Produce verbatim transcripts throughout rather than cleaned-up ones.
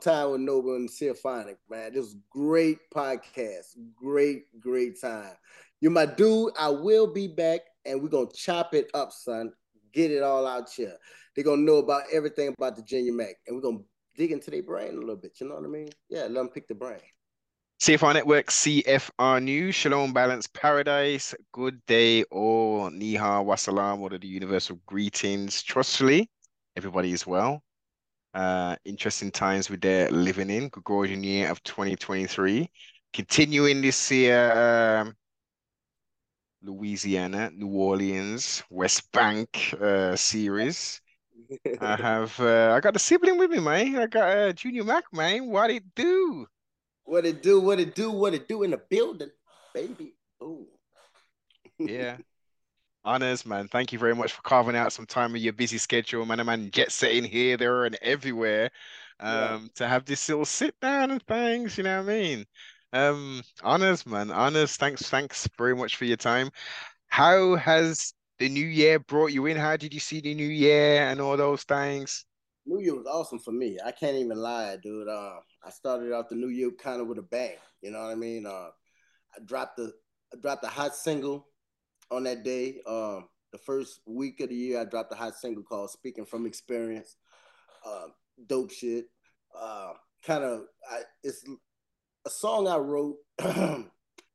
time with Noble and Symphonic, man. This was great podcast. Great, great time. You're my dude. I will be back and we're gonna chop it up, son. Get it all out here. They're gonna know about everything about the Junior Mac. And we're gonna dig into their brain a little bit. You know what I mean? Yeah, let them pick the brain. C F R Network, C F R News, Shalom Balance Paradise, good day or Niha Wasalam, what are the universal greetings? Trustfully, everybody is well. Uh, interesting times we're there living in, Gregorian year of twenty twenty-three. Continuing this year, um, Louisiana, New Orleans, West Bank uh, series. I have, uh, I got a sibling with me, man. I got uh, Junior Mac, man. What it do? What it do, what it do, what it do in the building, baby. Ooh. Yeah. Honors, man. Thank you very much for carving out some time of your busy schedule, man. Man, jet setting here, there, and everywhere. Yeah. Um, to have this little sit down and things, you know what I mean? Um, honors, man. Honors. Thanks, thanks very much for your time. How has the new year brought you in? How did you see the new year and all those things? New Year was awesome for me. I can't even lie, dude. Uh, I started out the New Year kind of with a bang. You know what I mean? Uh, I dropped the I dropped a hot single on that day. Um, the first week of the year, I dropped a hot single called "Speaking from Experience." Uh, Dope shit. Uh, kind of, it's a song I wrote. It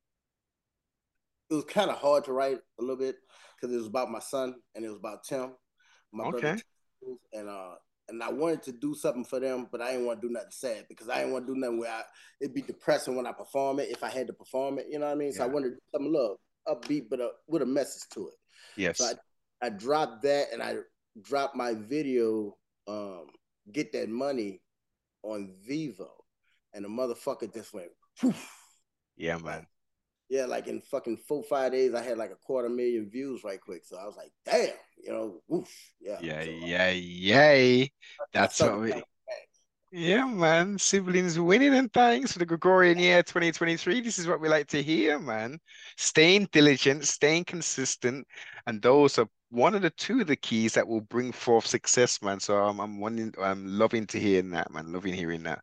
was kind of hard to write a little bit because it was about my son and it was about Tim, my brother, Okay. Tim, and uh, and I wanted to do something for them, but I didn't want to do nothing sad because I didn't want to do nothing where I, it'd be depressing when I perform it if I had to perform it. You know what I mean? So I Yeah. wanted to do something love upbeat, but a, with a message to it. So I Yes. I dropped that and I dropped my video, um, Get That Money, on Vivo, and the motherfucker just went poof. Yeah, Like, man. yeah, like in fucking four, five days, I had like a quarter million views right quick. So I was like, damn, you know, whoosh. Yeah. Yeah, So yeah, yay. I That's started what playing. we, yeah, man. Siblings winning and thanks for the Gregorian year twenty twenty-three. This is what we like to hear, man. Staying diligent, staying consistent, and those are one of the two of the keys that will bring forth success, man. So I'm I'm wanting, I'm loving to hear that, man. Loving hearing that.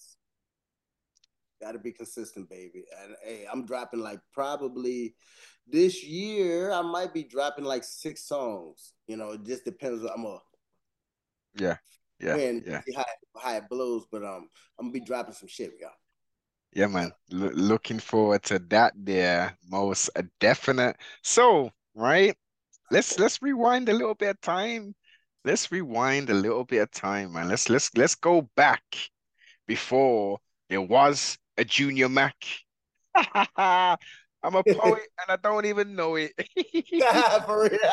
Got to be consistent, baby. And hey, I'm dropping like probably this year, I might be dropping like six songs. You know, it just depends. I'm a Yeah, yeah, win, yeah. see how, how it blows, but um, I'm gonna be dropping some shit, y'all. Yeah, man. Lo looking forward to that there, most a definite. So, right, let's let's rewind a little bit of time. Let's rewind a little bit of time, man. Let's let's let's go back before there was a Junior Mac. I'm a poet and I don't even know it. For real.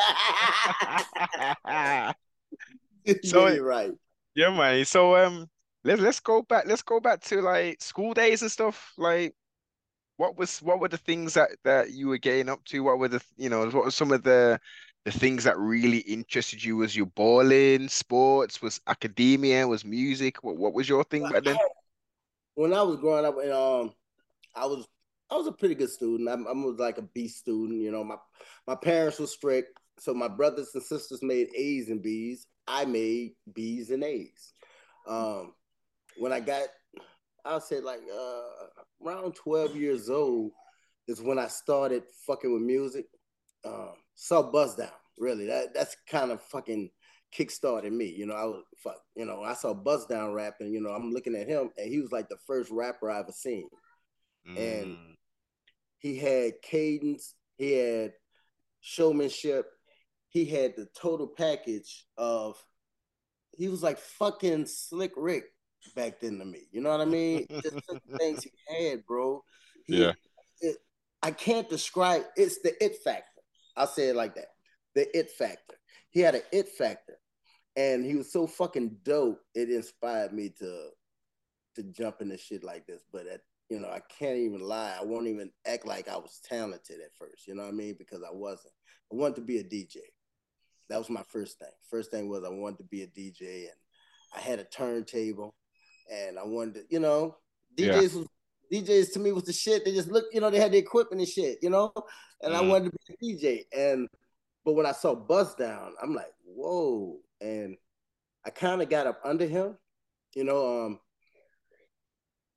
Yeah, So you're right. yeah, man. So um let's let's go back. Let's go back to like school days and stuff. Like what was what were the things that that you were getting up to? What were the you know what were some of the the things that really interested you? Was your balling, sports, was academia, was music? What what was your thing back then? When I was growing up, and um, I was I was a pretty good student. I, I was like a B student. You know, my my parents were strict, so my brothers and sisters made A's and B's. I made B's and A's. Um, when I got, I'll say like uh, around twelve years old is when I started fucking with music. Um, saw Buzz Down. Really, that that's kind of fucking kickstarted me. You know, I was fuck. You know, I saw Buzz Down rapping. You know, I'm looking at him, and he was like the first rapper I ever seen. And Mm, he had cadence, he had showmanship, he had the total package of. He was like fucking Slick Rick back then to me. You know what I mean? Just certain things he had, bro. yeah. He, it, I can't describe. It's the it factor. I'll say it like that. The it factor. He had an it factor, and he was so fucking dope. It inspired me to to jump into shit like this. But at, you know, I can't even lie. I won't even act like I was talented at first. You know what I mean? Because I wasn't. I wanted to be a D J. That was my first thing. First thing was I wanted to be a D J, and I had a turntable, and I wanted to, you know, Yeah. D Js was D Js to me was the shit. They just looked, you know, they had the equipment and shit, you know, and I Mm, wanted to be a D J. And but when I saw Buzz Down, I'm like, whoa, and I kind of got up under him, you know. Um,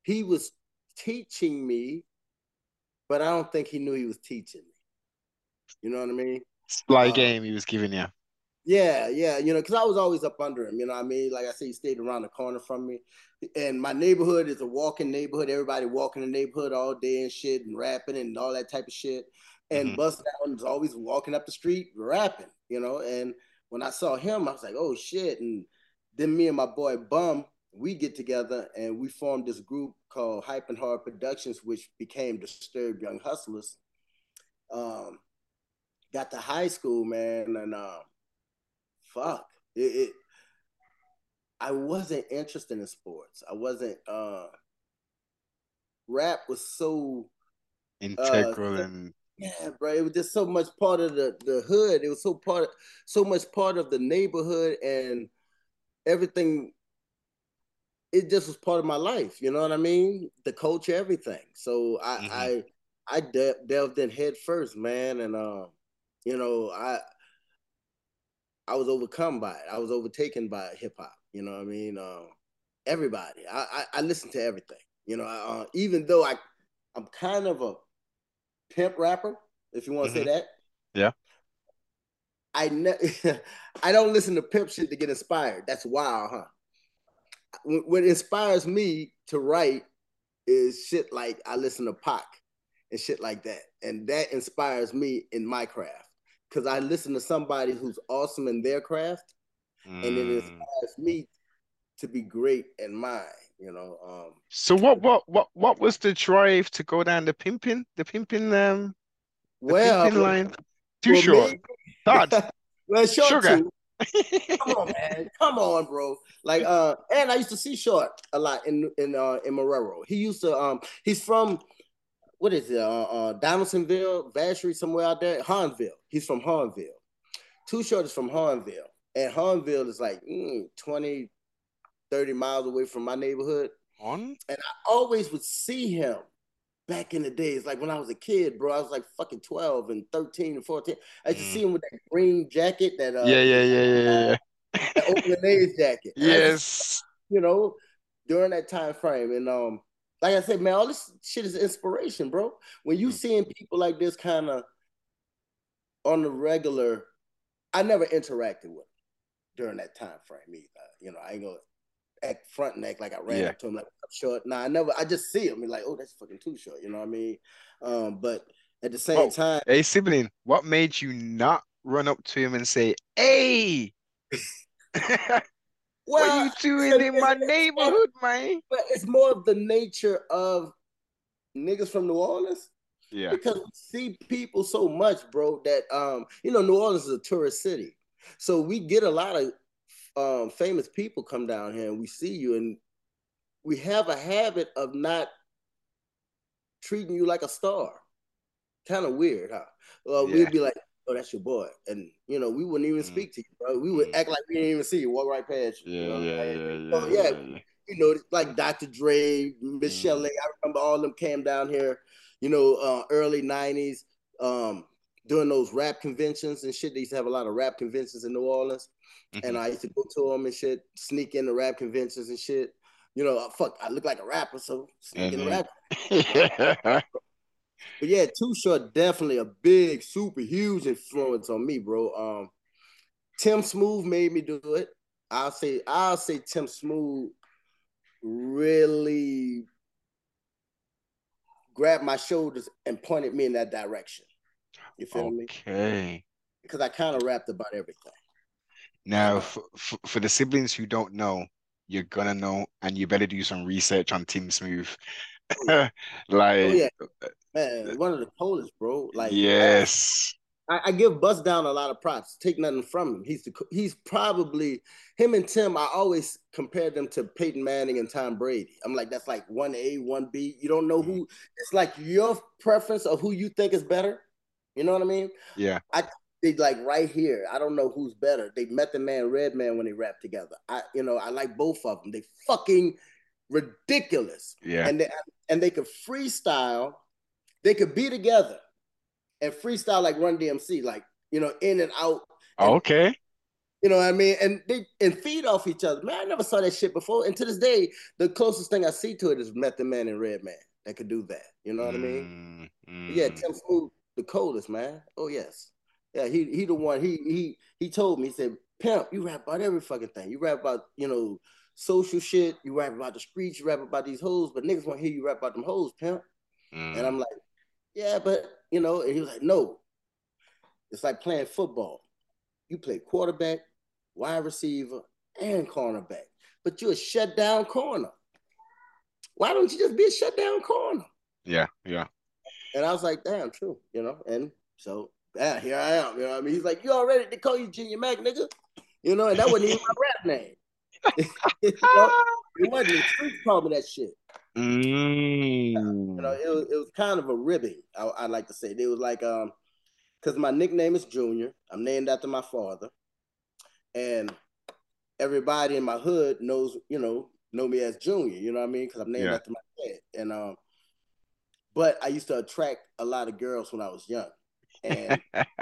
he was teaching me, but I don't think he knew he was teaching me. You know what I mean? Sly Uh, game he was giving you. yeah, yeah, you know, because I was always up under him. You know what I mean? Like I said, he stayed around the corner from me, and my neighborhood is a walking neighborhood. Everybody walking the neighborhood all day and shit, and rapping and all that type of shit. And Hmm. Bust Down was always walking up the street rapping. You know, and when I saw him, I was like, oh shit. And then me and my boy Bum, we get together and we formed this group called Hype and Hard Productions, which became Disturbed Young Hustlers. Um, got to high school, man, and um, fuck, it, it. I wasn't interested in sports. I wasn't. Uh, rap was so. Uh, Integral and yeah, bro. It was just so much part of the the hood. It was so part, of, so much part of the neighborhood and everything. It just was part of my life. You know what I mean? The culture, everything. So I hmm I I de- delved in head first, man, and um, uh, you know I I was overcome by it. I was overtaken by hip hop. You know what I mean? Um, everybody. I, I I listen to everything. You know, uh, even though I I'm kind of a pimp rapper, if you want to say hmm that. yeah. I ne- I don't listen to pimp shit to get inspired. That's wild, huh? What inspires me to write is shit like I listen to Pac and shit like that, and that inspires me in my craft because I listen to somebody who's awesome in their craft, and it Mm. inspires me to be great in mine. You know. Um, So what what what what was the drive to go down the pimping, the pimping um the well, pimping line? Too well, short. maybe. Todd, Well, short sugar. too. Come on, man. Come on, bro. Like, uh, and I used to see Short a lot in in uh in Marrero. He used to um he's from what is it? Uh, uh Donaldsonville, Vacherie, somewhere out there. Hahnville. He's from Hahnville. Too Short is from Hahnville. And Hahnville is like mm, twenty, thirty miles away from my neighborhood. On? And I always would see him back in the days, like when I was a kid, bro. I was like fucking twelve and thirteen and fourteen. I used to Mm. see him with that green jacket, that uh Yeah, yeah, the, yeah, yeah, that yeah. Oakland A's jacket. And I used to see, Yes. you know, during that time frame. And um, like I said, man, all this shit is inspiration, bro. When you Mm. seeing people like this kind of on the regular, I never interacted with them during that time frame either. You know, I ain't gonna act front and act like I ran Yeah. up to him like I'm short. Nah, I never. I just see him and like, oh, that's fucking too short. You know what I mean? Um, but at the same What? time, Hey, sibling, what made you not run up to him and say, "Hey, what well, you it's, doing a, in it's, my it's, more, neighborhood, man?" it's more of the nature of niggas from New Orleans Yeah. because we see people so much, bro, that um, you know, New Orleans is a tourist city. So we get a lot of um famous people come down here and we see you and we have a habit of not treating you like a star. Kind of weird, huh? Well, Yeah. we'd be like, oh, that's your boy. And you know, we wouldn't even Mm, speak to you, bro. We would mm. act like we didn't even see you, walk right past you, you Yeah, know. yeah, And yeah, so yeah, yeah, yeah, yeah. you know, like Doctor Dre, Michelle, Mm, I remember all of them came down here, you know, uh, early nineties, um, doing those rap conventions and shit. They used to have a lot of rap conventions in New Orleans. And mhm. I used to go to them and shit, sneak in the rap conventions and shit. You know, fuck, I look like a rapper, so sneak in the Mhm. rap. But yeah, Too Short definitely a big, super huge influence on me, bro. Um, Tim Smooth made me do it. I'll say I'll say Tim Smooth really grabbed my shoulders and pointed me in that direction. You feel me? Okay. Because I kind of rapped about everything. And Now, uh, for, for, for the siblings who don't know, you're gonna know, and you better do some research on Tim Smooth. oh yeah, oh Like, yeah, man, one of the coldest, bro. Like uh, yes. I, I give Bust Down a lot of props. Take nothing from him. He's the, he's probably him and Tim. I always compare them to Peyton Manning and Tom Brady. I'm like, that's like one A, one B. You don't know Mm, who. It's like your preference of who you think is better. You know what I mean? yeah, I they like right here. I don't know who's better. They met the man Redman when they rapped together. I you know I like both of them. They fucking ridiculous, yeah. and they and they could freestyle. They could be together and freestyle like Run D M C, like you know, in and out. And Okay. You know what I mean? And they and feed off each other. Man, I never saw that shit before. And to this day, the closest thing I see to it is Method Man and Redman that could do that. You know what I mean? Mm, But yeah, mm, Tim Smooth, the coldest, man. Oh yes. Yeah, he he the one. He he he told me, he said, Pimp, you rap about every fucking thing. You rap about, you know, social shit, you rap about the streets, you rap about these hoes, but niggas want to hear you rap about them hoes, Pimp. And mm. I'm like, yeah, but you know, and he was like, no, it's like playing football. You play quarterback, wide receiver, and cornerback, but you're a shutdown corner. Why don't you just be a shutdown corner? Yeah, yeah. And I was like, damn, true, you know. And so, yeah, here I am. You know what I mean? He's like, you already they call you Junior Mac, nigga. You know, and that wasn't even my rap name. You know, it wasn't. The streets called me that shit. You know, Mm. it was, it was kind of a ribbing. I, I like to say it was like um, because my nickname is Junior. I'm named after my father, and everybody in my hood knows, you know, know me as Junior. You know what I mean? Because I'm named Yeah. after my dad. And um, but I used to attract a lot of girls when I was young, and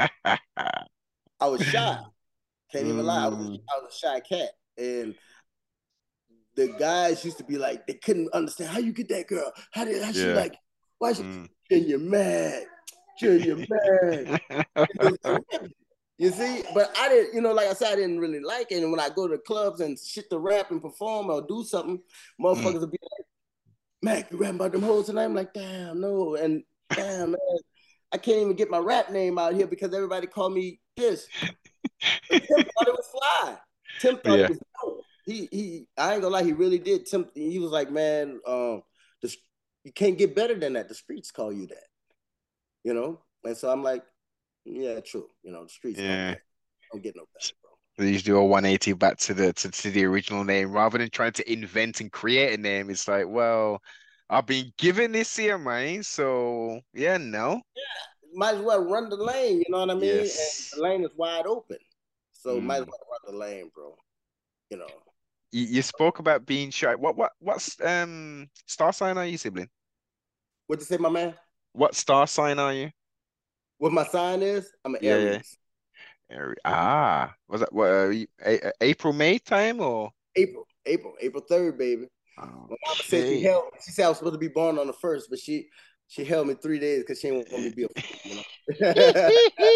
I was shy. Can't even lie. I was Mm. a, I was a shy cat, and the guys used to be like, they couldn't understand how you get that girl. How did how she Yeah. like? Why she? Mm. Junior mad? Junior mad? It was a rip. You see, but I didn't, you know, like I said, I didn't really like it. And when I go to clubs and shit to rap and perform or do something, Mm. motherfuckers will be like, Mac, you rapping about them hoes tonight? I'm like, damn, no. And damn, man, I can't even get my rap name out here because everybody called me this. But Tim thought it was fly. Tim thought it Yeah. was dope. He he I ain't gonna lie, he really did. Tim he was like, man, um, the, you can't get better than that. The streets call you that, you know? And so I'm like, yeah, true. You know, the streets call me Yeah. that. Don't get no better, bro. They just do a one eighty back to the to, to the original name rather than trying to invent and create a name. It's like, well, I've been given this here, man. So yeah, no. Might as well run the lane, you know what I mean? And the Yes. lane is wide open. So might as Mm. well run the lane, bro. You know. You, you spoke about being shy. What what what's um star sign are you, sibling? What you say, my man? What star sign are you? What my sign is? I'm an Yeah, yeah. Aries. Ari- Ah, was that what uh, you- a, a- April, May time or? April, April, April third, baby. My mama said she Okay. held. She said I was supposed to be born on the first, but she she held me three days because she didn't want me to be a fool, you know.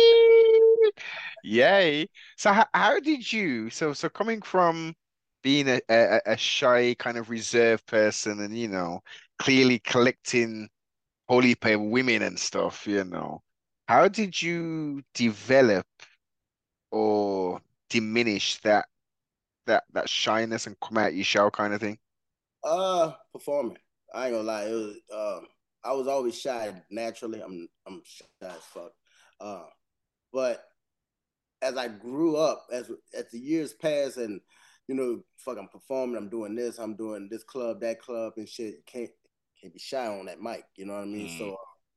Yay. So how, how did you so so coming from being a, a a shy kind of reserved person and you know clearly collecting holy pair women and stuff, you know, how did you develop or diminish that that that shyness and come out your shell kind of thing? uh, performing. I ain't gonna lie. It was um, I was always shy naturally. I'm I'm shy as fuck. Uh, but as I grew up, as as the years passed, and you know, fuck, I'm performing. I'm doing this. I'm doing this club, that club, and shit. You can't can't be shy on that mic. You know what I mean? Mm, So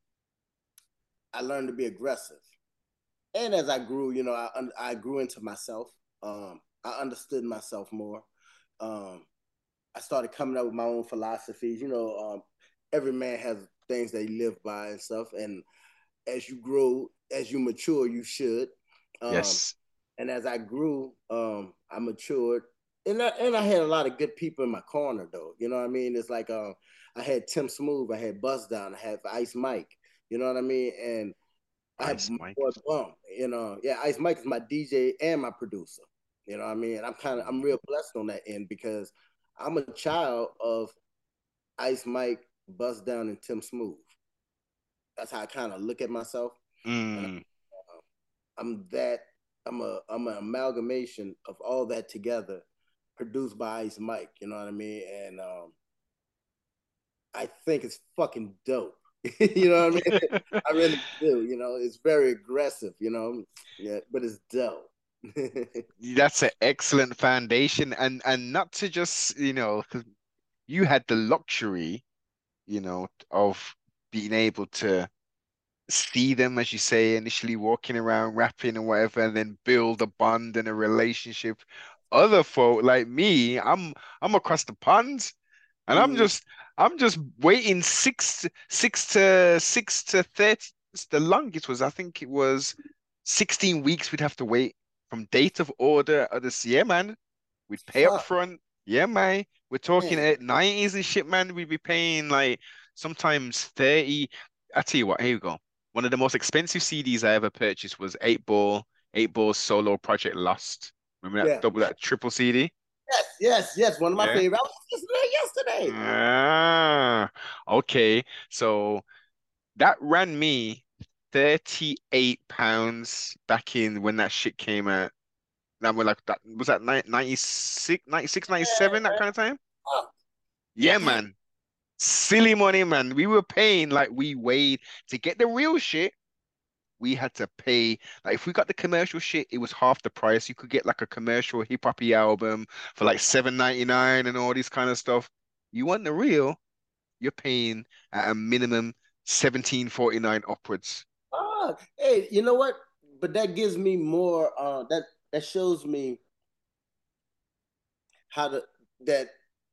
I learned to be aggressive. And as I grew, you know, I I grew into myself. Um, I understood myself more. Um, I started coming up with my own philosophies. You know, um, every man has things they live by and stuff. And as you grow, as you mature, you should. Um, yes. and as I grew, um, I matured, and I, and I had a lot of good people in my corner, though. You know what I mean? It's like um, I had Tim Smooth, I had Bust Down, I had Ice Mike. You know what I mean? And I have Ice my Mike. boy Bum. You know, yeah, Ice Mike is my D J and my producer. You know what I mean? And I'm kind of I'm Mm, real blessed on that end because I'm a child of Ice Mike, Bust Down, and Tim Smooth. That's how I kind of look at myself, and mm, I'm that I'm a I'm an amalgamation of all that together, produced by Ice Mike. You know what I mean? And um, I think it's fucking dope. You know what I mean? I really do. You know, it's very aggressive. You know, yeah, but it's dope. That's an excellent foundation, and and not to just, you know, 'cause you had the luxury, you know, of being able to see them, as you say, initially walking around rapping and whatever, and then build a bond and a relationship. Other folk like me, I'm I'm across the pond, and I'm Mm-hmm. just I'm just waiting six six to six to thirty. The longest was I think it was sixteen weeks we'd have to wait from date of order of this, yeah, man. We'd pay up Fuck, front. Yeah, man. We're talking man. at nineties and shit, man. We'd be paying like sometimes thirty. I tell you what, here we go. One of the most expensive C Ds I ever purchased was eight Ball, eight Ball Solo Project Lost. Remember that Yeah. double, that triple C D? Yes, yes, yes. One of my Yeah. favorites. I was listening to that yesterday. Ah, okay. So that ran me thirty-eight pounds back in when that shit came out. That was like that was that ni- ninety-six, ninety-six, ninety-seven, that kind of time? Oh, Yeah, man. man. Silly money, man. We were paying like we weighed to get the real shit. We had to pay like if we got the commercial shit, it was half the price. You could get like a commercial hip hoppy album for like seven ninety-nine and all this kind of stuff. You want the real, you're paying at a minimum seventeen forty-nine upwards. Oh, hey, you know what? But that gives me more. Uh, that that shows me how to that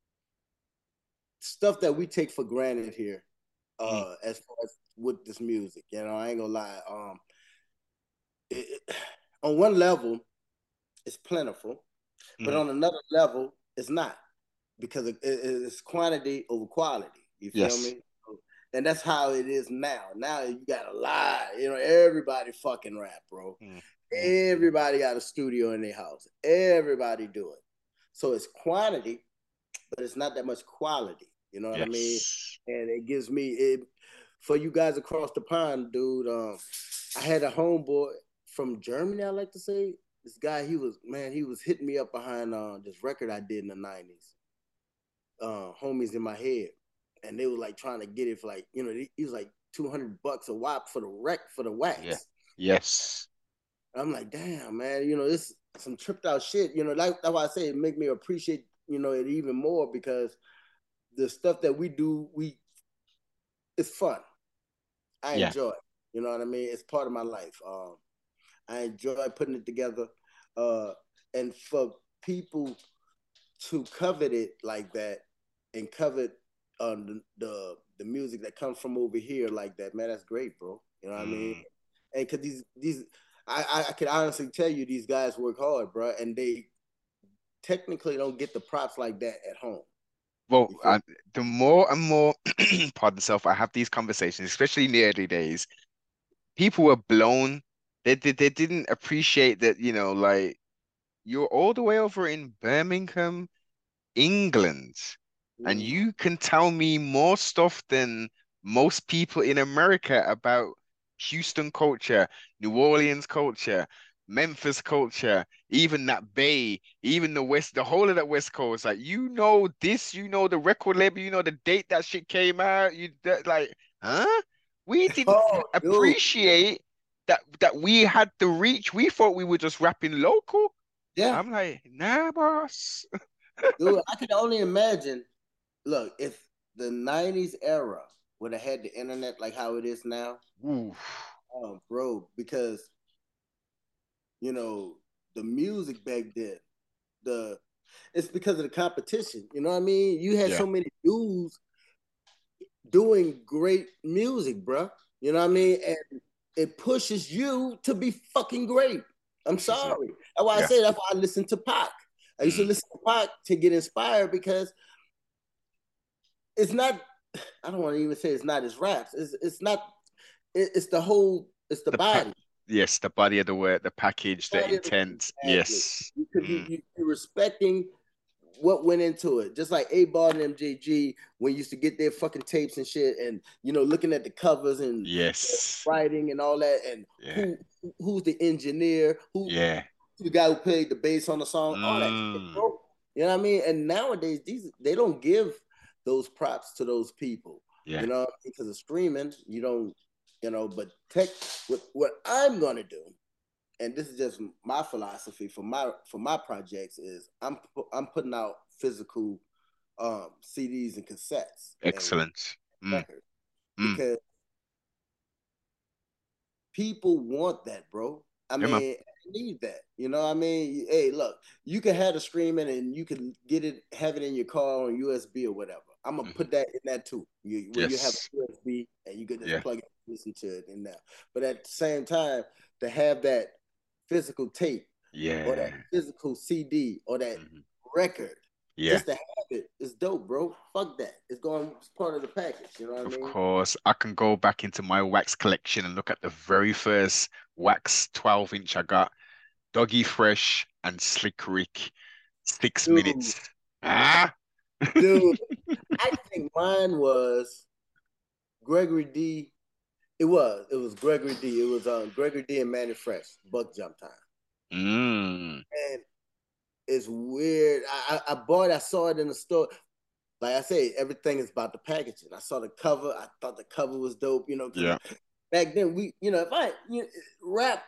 stuff that we take for granted here. Mm, Uh, as far as with this music, you know, I ain't gonna lie. Um, it, it- on one level, it's plentiful, but mhm. on another level, it's not because it, it, it's quantity over quality. You feel Yes. me? And that's how it is now. Now you got a lot. You know, everybody fucking rap, bro. Mm, mm. Everybody got a studio in their house. Everybody do it. So it's quantity, but it's not that much quality. You know what I mean? Yes. And it gives me it for you guys across the pond, dude. Um, I had a homeboy from Germany. I like to say this guy. He was man. He was hitting me up behind uh, this record I did in the nineties. Uh, homies in my head, and they were like trying to get it for like you know he was like two hundred bucks a wop for the wreck for the Yeah. wax. Yes. I'm like, damn, man, you know, this some tripped out shit. You know, like that's why I say it make me appreciate, you know, it even more because the stuff that we do, we it's fun. I Yeah. enjoy it. You know what I mean? It's part of my life. Um, I enjoy putting it together. Uh, and for people to covet it like that and covet um, the, the the music that comes from over here like that, man, that's great, bro. You know what I mean? Mm. And because these these, I I can honestly tell you these guys work hard, bro, and they technically don't get the props like that at home. Well, You feel? I, the more and more, pardon self, I have these conversations, especially in the early days, people were blown. They, they, they didn't appreciate that, you know, like you're all the way over in Birmingham, England, and Mm. you can tell me more stuff than most people in America about Houston culture, New Orleans culture, Memphis culture, even that Bay, even the West, the whole of that West Coast. Like, you know this, you know the record label, you know the date that shit came out. You that, like, huh? We didn't Oh, dude, appreciate that that we had the reach. We thought we were just rapping local. yeah, I'm like, nah, boss. dude. I can only imagine. Look, if the nineties era would have had the internet like how it is now, Ooh, oh, bro, because you know the music back then, the it's because of the competition. You know what I mean? You had yeah. so many dudes doing great music, bro. You know what I Mm, mean? And it pushes you to be fucking great. I'm this is it. sorry. That's why I Yeah. say that's why I listen to Pac. I used to Mm, listen to Pac to get inspired because it's not. I don't want to even say it's not his raps. It's it's not. It, it's the whole. It's the the pack. body. Yes, the body of the work, the The package, the body of the intent. exactly. Yes. Because you, Mm, you you're respecting what went into it. Just like A Ball and M J G when you used to get their fucking tapes and shit, and you know, looking at the covers and yes. writing and all that, and Yeah. who who's the engineer, who Yeah. the guy who played the bass on the song, all that shit, Mm, bro. You know what I mean? And nowadays, these they don't give those props to those people. You yeah. know, because of streaming, you don't, you know. But tech, what what I'm gonna do, and this is just my philosophy for my for my projects is I'm I'm putting out physical um, C Ds and cassettes and Excellent. Mm, records mm. because people want that, bro. I Yeah, man. mean, I need that. You know what I mean? Hey, look, you can have the streaming and you can get it, have it in your car on U S B or whatever. I'm gonna Hmm. put that in that too. You, where you have a Yes. U S B and you can just Yeah. plug it, listen to it in there. But at the same time, to have that physical tape, or that Yeah. physical C D or that Mhm. record. Yeah. Just to have it is dope, bro. Fuck that. It's going it's part of the package. You know what I Of mean? course, I can go back into my wax collection and look at the very first wax twelve inch I got. Doggy Fresh and Slick Rick. Six Dude, minutes. Ah. dude. I think mine was Gregory D. It was. It was Gregory D. It was um, Gregory D and Manny Fresh, Buck Jump Time. Mm. And it's weird. I, I, I bought it, I saw it in the store. Like I said, everything is about the packaging. I saw the cover. I thought the cover was dope, you know, because Yeah, back then we, you know, if I you know, rap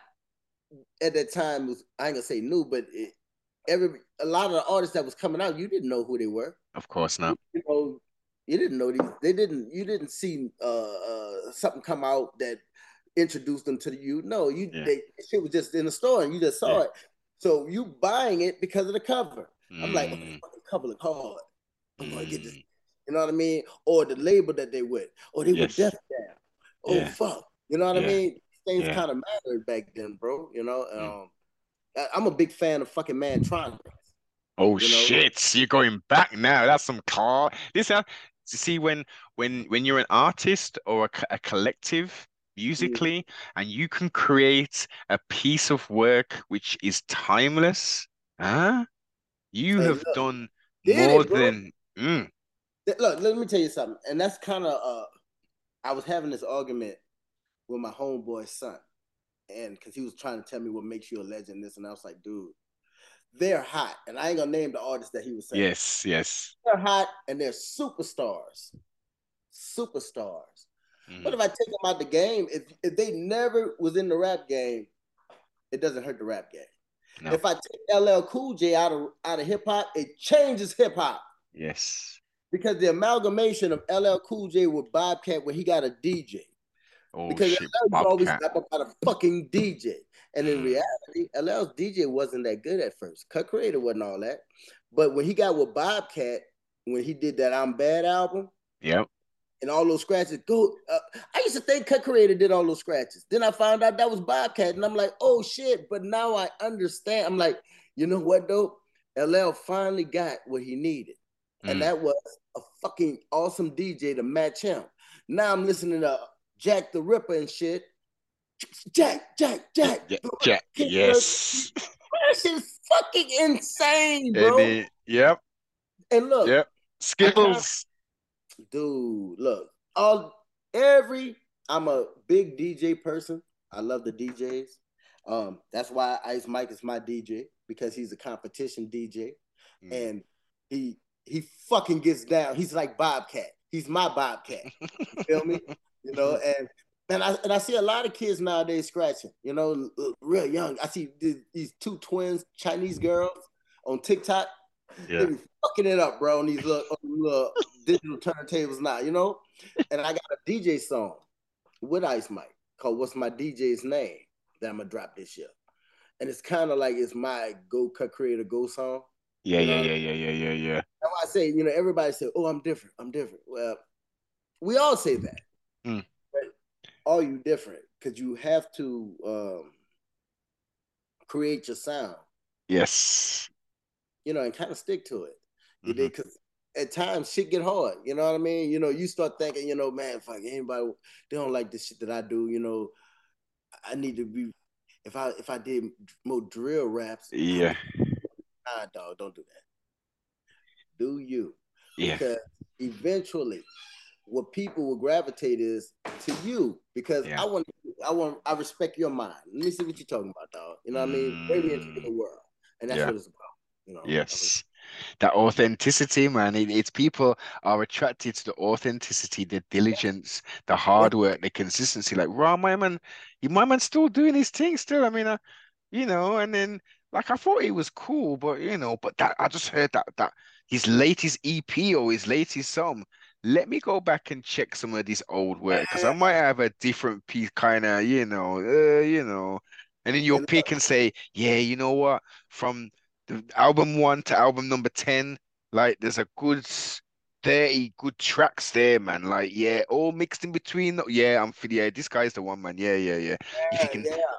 at that time was I ain't gonna say new, but it, every a lot of the artists that was coming out, you didn't know who they were. of course You, not. you know, you didn't know these. They didn't. You didn't see uh, uh, something come out that introduced them to you. No, you Yeah, they shit was just in the store and you just saw yeah. it. So you buying it because of the cover. I'm like, oh, the Mm, fucking cover look hard. I'm gonna get this. mm. You know what I mean? Or the label that they with. Or they were Def Yes. Jam. Oh Yeah, fuck. You know what I yeah, mean? Things yeah. kind of mattered back then, bro. You know, Mm. um, I, I'm a big fan of fucking Mantronics. Oh You know, shit, you're going back now. That's some car. This uh, you see when when when you're an artist or a, co- a collective mm-hmm. musically and you can create a piece of work which is timeless, huh? You Hey, have look, done did more it, bro. than mm, Look, let me tell you something. And that's kind of uh I was having this argument with my homeboy's son. And because he was trying to tell me what makes you a legend, this and I was like, dude, they're hot. And I ain't gonna name the artist that he was saying. yes, yes. They're hot and they're superstars. Superstars. But Hmm. if I take them out the game, if if they never was in the rap game, it doesn't hurt the rap game. No. If I take L L Cool J out of out of hip hop, it changes hip hop. Yes. Because the amalgamation of L L Cool J with Bobcat when he got a D J. Oh Because shit, L L used to always Bobcat. rap about a fucking D J. And in Mm. reality, L L's D J wasn't that good at first. Cut Creator wasn't all that. But when he got with Bobcat, when he did that I'm Bad album, Yep. and all those scratches, go. Uh, I used to think Cut Creator did all those scratches. Then I found out that was Bobcat, and I'm like, oh shit. But now I understand. I'm like, you know what though? L L finally got what he needed, and Mm. that was a fucking awesome D J to match him. Now I'm listening to Jack the Ripper and shit. Jack, Jack, Jack. Yeah, The yeah, King of the- yes. That shit's fucking insane, And bro. it, yep, And look, yep. I kind of, Skills. dude, look, all every I'm a big D J person. I love the D Js. Um, that's why Ice Mike is my D J because he's a competition D J, Mm. and he he fucking gets down. He's like Bobcat. He's my Bobcat. You feel me? You know, and and I and I see a lot of kids nowadays scratching. You know, real young. I see these two twins, Chinese girls on TikTok. They Yeah. be fucking it up, bro, on these little, on these little digital turntables now, you know? And I got a D J song with Ice Mike called What's My D J's Name that I'm gonna drop this year. And it's kind of like it's my go cut creator go song. Yeah, You yeah, know what I mean? yeah, yeah, yeah, yeah, yeah. That's why I say, you know, everybody say, oh, I'm different. I'm different. Well, we all say that. Mm. But are you different? Because you have to um, create your sound, Yes. you know, and kind of stick to it. You Hmm. did because at times shit get hard. You know what I mean? You know, you start thinking, you know, man, fuck anybody, they don't like this shit that I do. You know, I need to be. If I if I did more drill raps, I'll Yeah, be nah, dog. Don't do that. Do you? yeah, Because eventually, what people will gravitate is to you. Because yeah. I want, I want, I respect your mind. Let me see what you're talking about, dog. You know what I mean? Bring me into your Mm. world, and that's Yeah, what it's about. You know. yes. That authenticity, man. It, it's people are attracted to the authenticity, the diligence, the Yeah. hard work, the consistency. Like, raw, my man, you my man still doing his thing still. I mean, uh, you know, and then like I thought he was cool, but you know, but that I just heard that that his latest E P or his latest song. Let me go back and check some of this old work because I might have a different piece, kind of, you know, uh, you know, and then you'll And pick and say, yeah, you know what, from the album one to album number ten, like there's a good thirty good tracks there, man. Like, yeah, all mixed in between. Yeah, I'm for yeah, this guy's the one, man. Yeah, yeah, yeah. If you yeah, can yeah.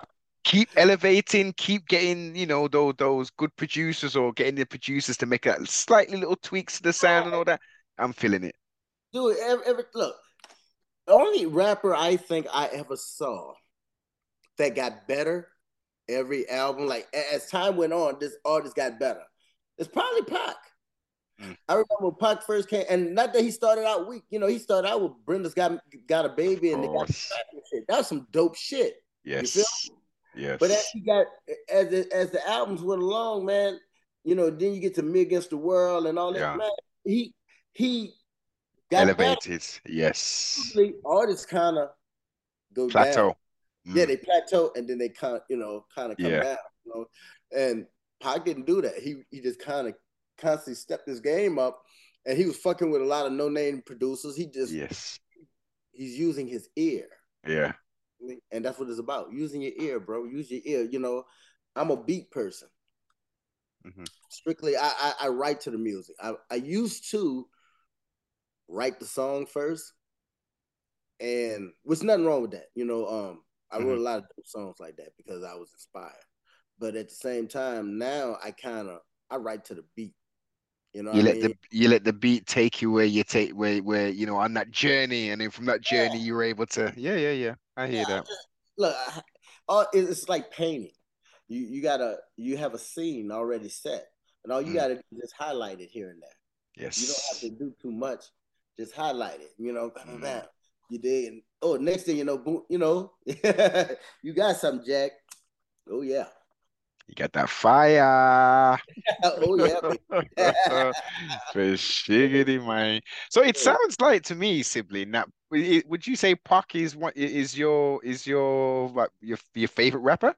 keep elevating, keep getting, you know, those those good producers or getting the producers to make a slightly little tweaks to the sound and all that. I'm feeling it. Dude, every, every look, the only rapper I think I ever saw that got better every album, like as time went on, this artist got better. It's probably Pac. Mm, I remember when Pac first came, and not that he started out weak. You know, he started out with Brenda's got got a of baby, and they got course. shit. That was some dope shit. You feel? Yes. But as Yes. he got as the, as the albums went along, man, you know, then you get to Me Against the World and all that. Yeah. Man, he he got better. Elevated. Yes. Usually, artists kind of go down. Plateau. Yeah, Mm, they plateau and then they kind of, you know, kind of come yeah. down. You know, and Pac didn't do that. He he just kind of constantly stepped his game up, and he was fucking with a lot of no name producers. He just Yes. he's using his ear, Yeah. and that's what it's about. Using your ear, bro. Use your ear. You know, I'm a beat person. Hmm. Strictly, I, I I write to the music. I I used to write the song first, and there's nothing wrong with that. You know, um, I Hmm. wrote a lot of songs like that because I was inspired. But at the same time, now I kind of I write to the beat. You know what You I let mean? the you let the beat take you where you take where where you know on that journey, and then from that journey Yeah, you're able to. Yeah, yeah, yeah. I yeah. hear I that. just look. I, all, it's like painting. You you gotta you have a scene already set, and all you Mm, gotta do is just highlight it here and there. You don't have to yes. do too much. Just highlight it. You know, bam, bam, Mm. bam. You did. And, oh, next thing you know, boom, you know, you got something, Jack. Oh yeah. You got that fire. Oh yeah, baby. For shiggity, man. So it sounds like to me, sibling, that i- would you say Pac is what is your is your like your your favorite rapper?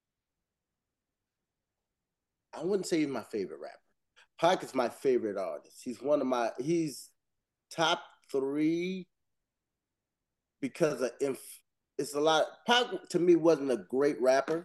I wouldn't say he's my favorite rapper. Pac is my favorite artist. He's one of my. He's top three because of inf- it's a lot. Pac to me wasn't a great rapper.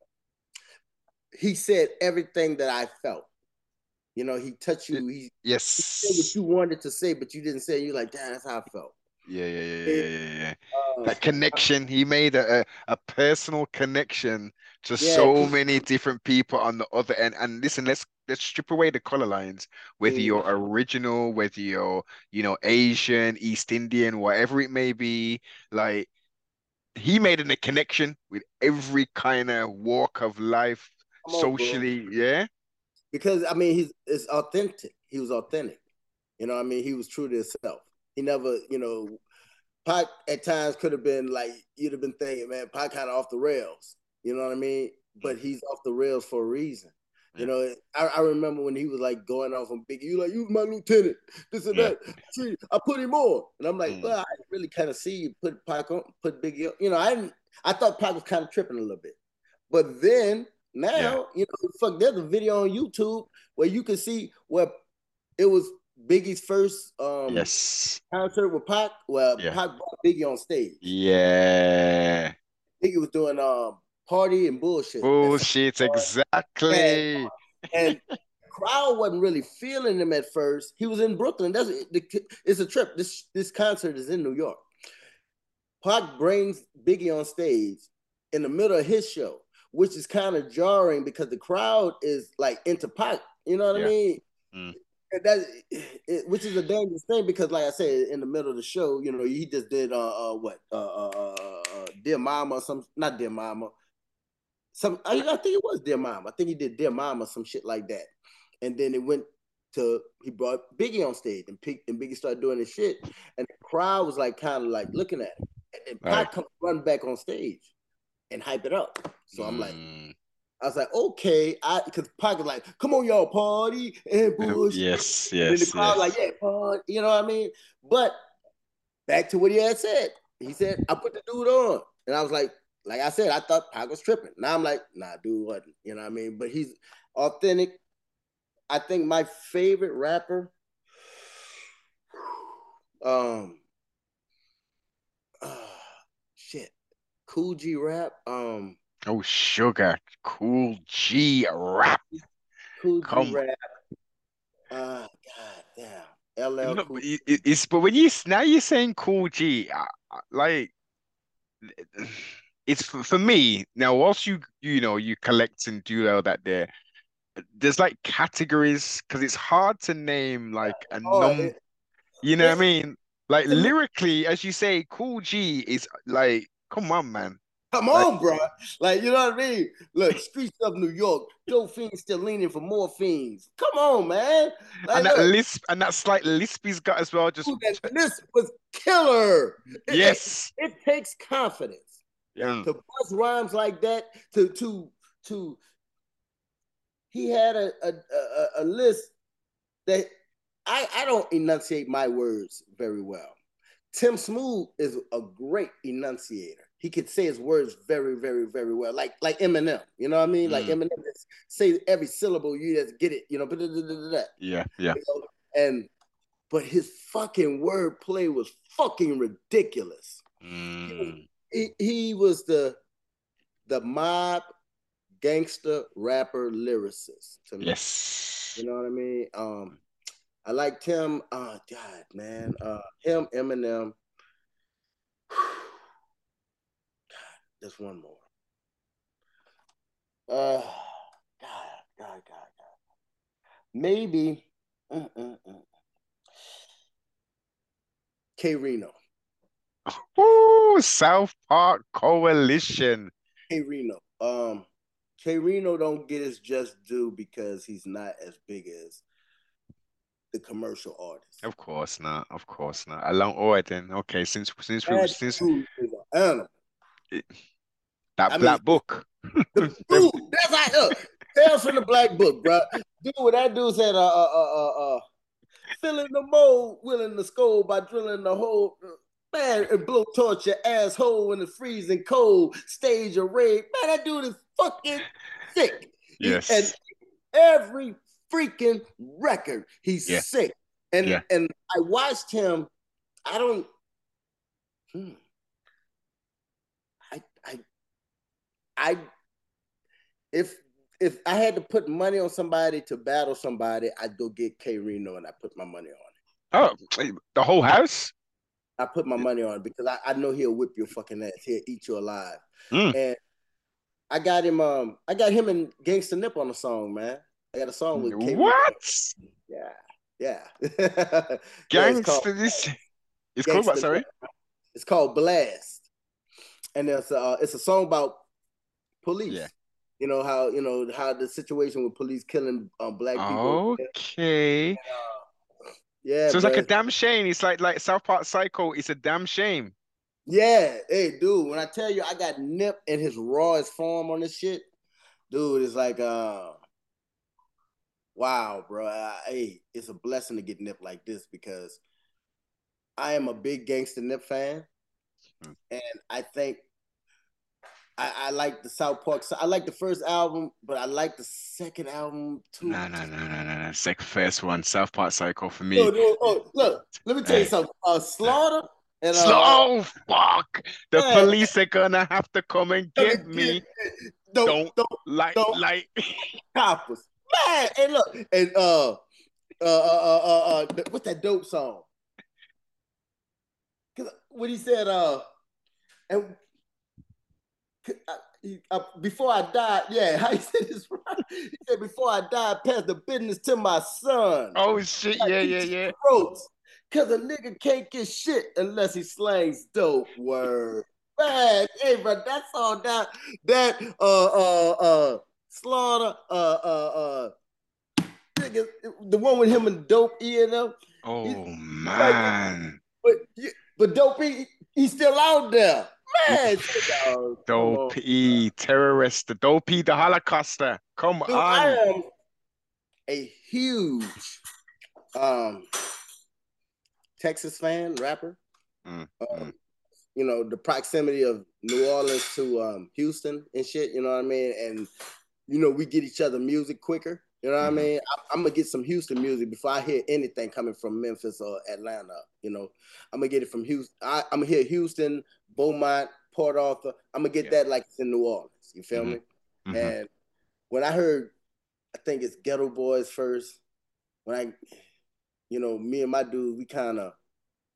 He said everything that I felt. You know, he touched Y- you. He, he said what Yes. you wanted to say, but you didn't say it. You're like, damn, that's how I felt. Yeah, yeah, yeah, It, yeah, yeah, yeah. Yeah. uh, That connection, he made a, a a personal connection to yeah, so many different people on the other end. And listen, let's let's strip away the color lines, whether mm, you're original, whether you're, you know, Asian, East Indian, whatever it may be. Like he made a connection with every kind of walk of life, come on, bro. socially. Yeah, Because I mean, he's it's authentic. He was authentic. You know, what I mean, he was true to himself. He never, you know, Pac at times could have been like you'd have been thinking, man, Pac kind of off the rails. You know what I mean? mm, But he's off the rails for a reason. You yeah, know, I, I remember when he was like going off on Biggie, you like, you was my lieutenant, this and yeah. that. See, I put him on. And I'm like, Mm, well, I really kind of see you put Pac on, put Biggie on. You know, I didn't, I thought Pac was kind of tripping a little bit. But then yeah. now, you know, fuck, there's a video on YouTube where you can see where it was Biggie's first um Yes. concert with Pac. Well, Yeah. Pac brought Biggie on stage. Yeah. Biggie was doing um party and bullshit. And so, Bullshit, and, exactly. and the crowd wasn't really feeling him at first. He was in Brooklyn. That's it's a trip. This this concert is in New York. Pac brings Biggie on stage in the middle of his show, which is kind of jarring because the crowd is like into Pac. You know what I Yeah. mean? Mm, That it, which is a dangerous thing because, like I said, in the middle of the show, you know, he just did uh, uh what uh, uh, uh Dear Mama, some not Dear Mama, some I, I think it was Dear Mama. I think he did Dear Mama, some shit like that, and then it went to he brought Biggie on stage and P, and Biggie started doing his shit, and the crowd was like kind of like looking at him, and, and right. Pac come run back on stage and hype it up. So I'm like, Mm. I was like, okay, I because Pac is like, come on, y'all, party and bullshit. Yes, And then the yes, crowd like, yes. yeah, party, you know what I mean? But back to what he had said. He said, I put the dude on. And I was like, like I said, I thought Pac was tripping. Now I'm like, nah, dude wasn't. You know what I mean? But he's authentic. I think my favorite rapper, um, uh, shit, Cool G Rap, um, Oh, sugar, cool G rap. Cool G Come, Rap, uh, god damn, L L look, Cool. it, it- it's but when you now you're saying cool G, I, I- like it's for, for me now. Whilst you you know you collect and do all that there, there's like categories because it's hard to name like a Oh, num. it, You know what I it, mean? Like to me, lyrically, as you say, Cool G is like, come on, man. come Like, on, bro. Like, you know what I mean? Look, streets of New York, dope fiends still leaning for more fiends. Come on, man. and Like, that look, lisp and that slight lisp he's got as well. Just dude, that list was killer. It, it, yes, it takes confidence yeah, to bust rhymes like that. To to to, he had a a, a, a list that I I don't enunciate my words very well. Tim Smooth is a great enunciator. He could say his words very, very, very well. Like like Eminem, you know what I mean? Like mm, Eminem just say every syllable, you just get it, you know. You yeah, yeah. know? And but his fucking wordplay was fucking ridiculous. He was, Mm, he, he was the the mob gangster rapper lyricist to me. yes. You know what I mean? Um, I liked him. Oh God, man. Uh, him, Eminem. Just one more. Uh, God, God, God, God. Maybe mm, mm, mm. K Reno. Ooh, South Park Coalition. K Reno. Um, K Reno don't get his just due because he's not as big as the commercial artists. Of course not. Of course not. Along, all right then. Okay, since since we That since dude is an animal. it, that I mean, black book. the Them- dude. That's like uh, Tales from the Black Book, bro. Dude, what that dude said, uh, uh, uh, uh, uh filling the mold, willing to scold by drilling the hole. Man, and blow torch your asshole in the freezing cold. Stage a raid. Man, that dude is fucking sick. He and yes. every freaking record, he's Yeah. sick. And Yeah. and I watched him. I don't. Hmm, I I I if if I had to put money on somebody to battle somebody, I'd go get K Reno and I put my money on it. Oh, the whole house. I put my money on it because I, I know he'll whip your fucking ass. He'll eat you alive. Mm. And I got him. Um, I got him and Gangsta Nip on a song, man. I got a song with K Reno. What? Yeah, yeah, yeah. It's called Gangster this it's called what, Gangsta Nip. sorry? It's called Blast, and it's uh, it's a song about Yeah. police. You know how you know how the situation with police killing um, black people. Okay. Yeah, So it's like a bro. damn shame. It's like like South Park Psycho. It's a damn shame. Yeah, hey, dude. When I tell you, I got Nip in his rawest form on this shit, dude. It's like, uh, wow, bro. I, hey, it's a blessing to get Nip like this because I am a big Gangsta Nip fan, Hmm. and I think I, I like the South Park. So I like the first album, but I like the second album too. No, no, Just no, no, no, no. Second first one, South Park Psycho for me. oh, oh, oh, look, let me tell you Hey. something. Uh, Slaughter and Slow uh, oh, fuck. The man, police are gonna have to come and let me get get me. don't Don't don't like don't like coppers, man. And look, and uh, uh, uh, uh, uh, uh what's that dope song? Cause what he said, uh, and uh, he, uh, before I died, yeah, how he said this right? He said, before I died, pass the business to my son. oh shit, I yeah, yeah, teach his yeah. throats. Cause a nigga can't get shit unless he slangs dope word. Man, hey, bro, that's all that that uh uh uh slaughter uh uh uh nigga, the one with him and dope E and them. He, Oh like, man. but but dope E, he's still out there. Man, Oof. oh, come on. Dopey, terrorist, the dopey, the Holocauster. Come Dude, I on. am a huge um Texas fan, rapper. Mm, Um, mm, you know, the proximity of New Orleans to um, Houston and shit, you know what I mean? And, you know, we get each other music quicker, you know what I mhm. mean? I, I'm going to get some Houston music before I hear anything coming from Memphis or Atlanta, you know? I'm going to get it from Houston. I, I'm going to hear Houston, Beaumont, Port Arthur. I'm going to get Yeah. that like it's in New Orleans, you feel Hmm. me? Hmm. And when I heard, I think it's Ghetto Boys first, when I, you know, me and my dude, we kind of,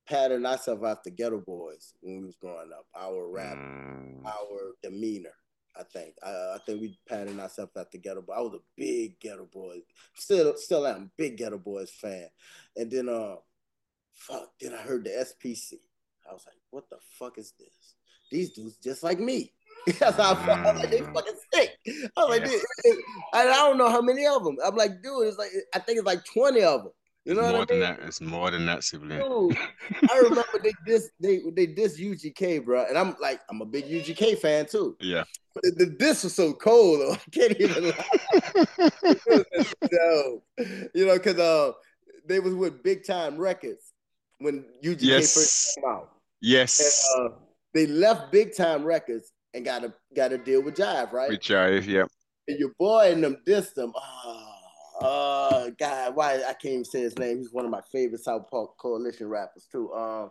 patterned ourselves after Ghetto Boys when we was growing up. Our rap, Mm. our demeanor. I think. I, I think we patterned ourselves after Ghetto Boys. I was a big Ghetto Boys. Still, still am a big Ghetto Boys fan. And then, uh, fuck. Then I heard the S P C. I was like, what the fuck is this? These dudes just like me. That's how I felt. I was like, they Mm. fucking sick. I was like, Yes. this, it, I don't know how many of them. I'm like, dude, it's like I think it's like twenty of them. You It's know what I more than mean? that. It's more than that, sibling. Dude, I remember they diss they they diss U G K, bro, and I'm like, I'm a big U G K fan too. Yeah. The, the diss was so cold, though. I can't even lie. No, you know, because uh, they was with Big Time Records when U G K Yes. first came out. Yes. And, uh, they left Big Time Records and got a got a deal with Jive, right? With Jive, yeah. And your boy and them dissed them. Oh, oh, God, why I can't even say his name. He's one of my favorite South Park Coalition rappers too. Um,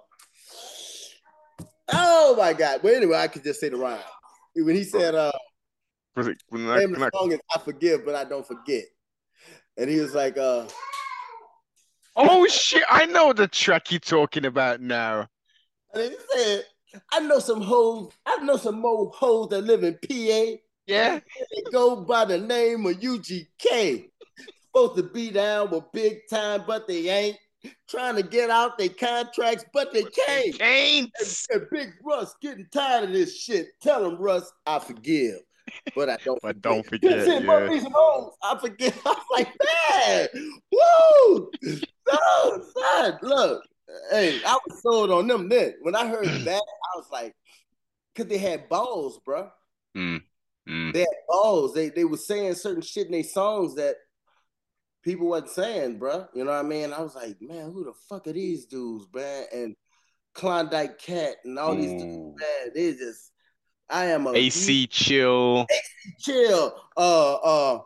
oh my God. But anyway, I could just say the rhyme. When he said, uh, Was it, was the name of the song is I Forgive, but I Don't Forget. And he was like, uh, oh shit, I know the track you're talking about now. And then he said, I know some hoes, I know some more hoes that live in P A. Yeah. They go by the name of U G K. Supposed to be down with Big Time, but they ain't. Trying to get out their contracts, but they can't. Can't. And, and Big Russ getting tired of this shit. Tell him, Russ, I forgive, but I don't But forget. don't forget, Said, yeah. these hoes, I forgive. I was like, man, woo! No, son, look. Hey, I was sold on them then. When I heard that, I was like, because they had balls, bro. Mm, mm. They had balls. They they were saying certain shit in their songs that people wasn't saying, bro. You know what I mean? I was like, man, who the fuck are these dudes, man? And Klondike Cat and all these dudes, man, they just, I am a A C Chill. A C Chill, uh, uh,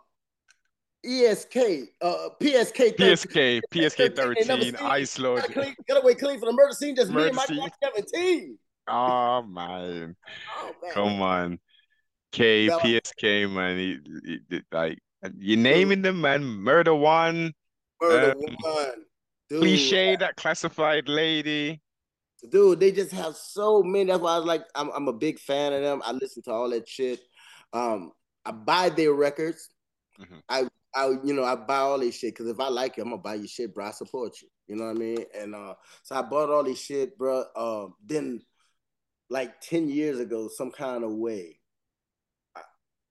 E S K, uh, P S K P S K, P S K thirteen, Ice Lord. Get away clean for the murder scene, just Murder me and my scene. seventeen. Oh man. Oh, man. Come on. K, That was- P S K, man. He, he, he- like you're naming them, man. Murder One, Murder um, One. Dude. Cliche, that classified lady. Dude, they just have so many. That's why I was like, I'm, I'm a big fan of them. I listen to all that shit. Um, I buy their records. Mm-hmm. I, I, you know, I buy all this shit because if I like it, I'm gonna buy your shit, bro. I support you. You know what I mean? And uh, so I bought all this shit, bro. Uh, then, like ten years ago, some kind of way, I,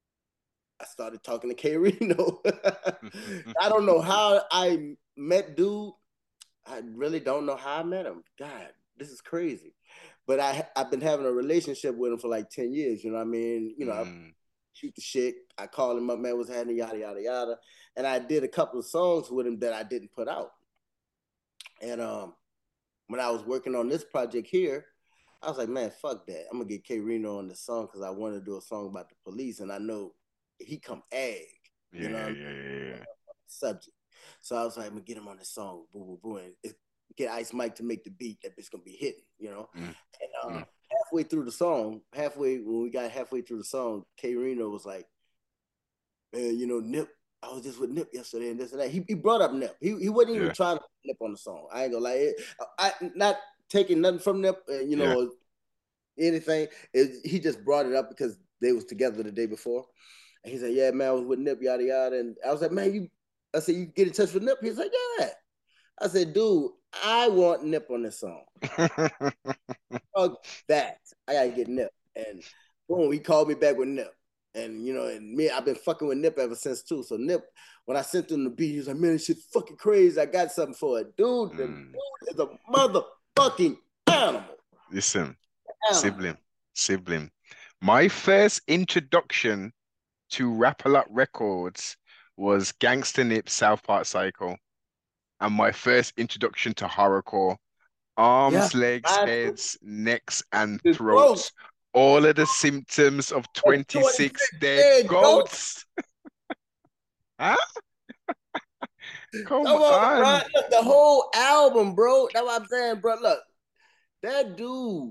I started talking to K Rino. I don't know how I met dude. I really don't know how I met him. God, this is crazy. But I, I've been having a relationship with him for like ten years. You know what I mean? You know, mm. I shoot the shit. I call him up, man, what's happening, yada, yada, yada. And I did a couple of songs with him that I didn't put out. And um, when I was working on this project here, I was like, man, fuck that. I'm going to get K Rino on the song because I want to do a song about the police. And I know he come egg. You yeah, know what yeah, I mean? yeah, yeah. Subject. So I was like, I'm gonna get him on the song, boo, boo, boo, and it, get Ice Mike to make the beat that it's gonna be hitting, you know. Mm. And uh, mm. halfway through the song, halfway when we got halfway through the song, K Rino was like, man, you know, Nip, I was just with Nip yesterday and this and that. He, he brought up Nip. He he wasn't even yeah. trying to put Nip on the song. I ain't gonna lie, it, I not taking nothing from Nip, uh, you know, yeah. anything. It, he just brought it up because they was together the day before. And he said, yeah, man, I was with Nip, yada yada. And I was like, man, you. I said, you get in touch with Nip? He's like, yeah. I said, dude, I want Nip on this song. Fuck that. I gotta get Nip. And boom, he called me back with Nip. And you know, and me, I've been fucking with Nip ever since too. So Nip, when I sent him the beat, he was like, man, this shit's fucking crazy. I got something for it. Dude, the mm. dude is a motherfucking animal. Listen, animal. sibling, sibling. My first introduction to Rap-A-Lot Records was Gangsta Nip, South Park Psycho, and my first introduction to horrorcore. Arms, yeah, legs, I, heads, necks, and throats. All of the symptoms of twenty-six dead, dead goats. Huh? Come, Come on, on. Bro. Look, the whole album, bro. That's what I'm saying, bro. Look, that dude,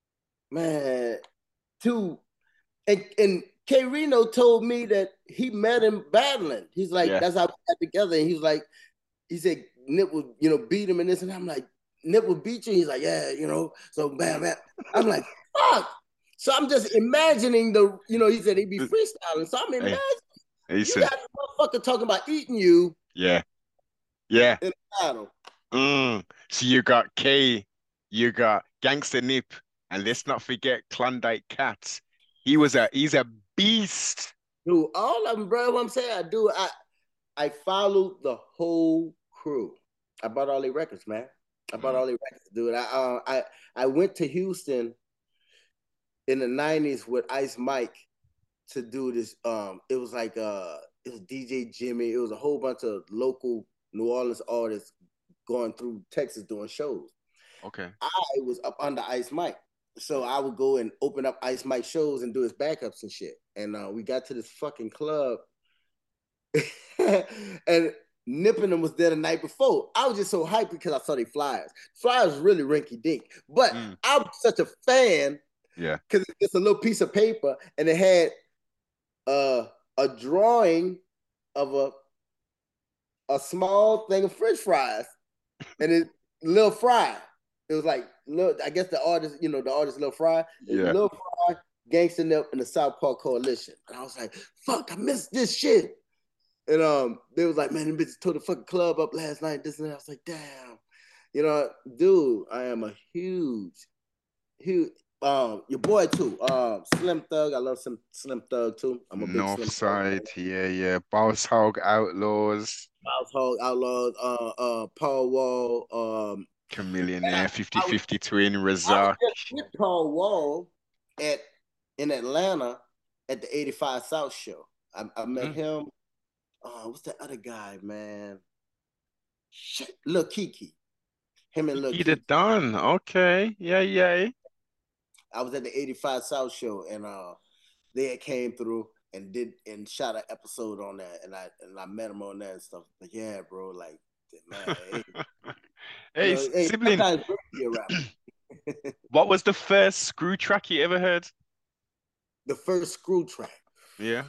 man, too, and and K Rino told me that he met him battling. He's like, yeah. that's how we got together. And he was like, he said Nip would, you know, beat him and this. And I'm like, Nip will beat you. He's like, yeah, you know. So bam, bam. I'm like, fuck. So I'm just imagining the, you know, he said he'd be freestyling. So I'm imagining Hey, he you said, got a motherfucker talking about eating you yeah, yeah. in a battle. Mm. So you got K, you got Gangster Nip, and let's not forget Klondike Kat. He was a he's a beast. Dude, all of them, bro. What I'm saying, I do. I I followed the whole crew. I bought all their records, man. I bought Mm. all their records, dude. I uh, I I went to Houston in the nineties with Ice Mike to do this. Um, it was like uh, it was D J Jimmy. It was a whole bunch of local New Orleans artists going through Texas doing shows. Okay. I was up under Ice Mike. So I would go and open up Ice Mike shows and do his backups and shit. And uh, we got to this fucking club and Nipping was there the night before. I was just so hyped because I saw the flyers. Flyers was really rinky dink. But Mm. I was such a fan Yeah. because it's just a little piece of paper and it had uh, a drawing of a a small thing of French fries and it Lil Fry. It was like little, I guess the artist, you know, the artist Lil Fry. It was Yeah. Lil Fry, Gangsta Nip, and the South Park Coalition. And I was like, fuck, I missed this shit. And um, they was like, man, them bitches tore the fucking club up last night. This and that. I was like, damn. You know, dude, I am a huge, huge um, your boy too. Um, Slim Thug. I love some Slim Thug too. I'm a big Slim Thug fan. Northside, yeah, yeah. Boss Hog Outlaws, Household Outlaws, uh, uh, Paul Wall, um, I, Chameleonaire, fifty I was fifty Twin, I was Razak. just with Paul Wall at in Atlanta at the eighty-five South show. I, I met Mm. him. Uh, what's that other guy, man? Shit, Lil Kiki. Him and Lil Kiki the Kiki. Don. Okay. Yeah, yeah. I was at the eighty-five South show and uh they had came through and did and shot an episode on that and I and I met him on that and stuff. But yeah, bro, like man, hey, you Hey, know, S- hey, sibling, sometimes bro be a rapper. what was the first screw track you ever heard? The first screw track, Yeah.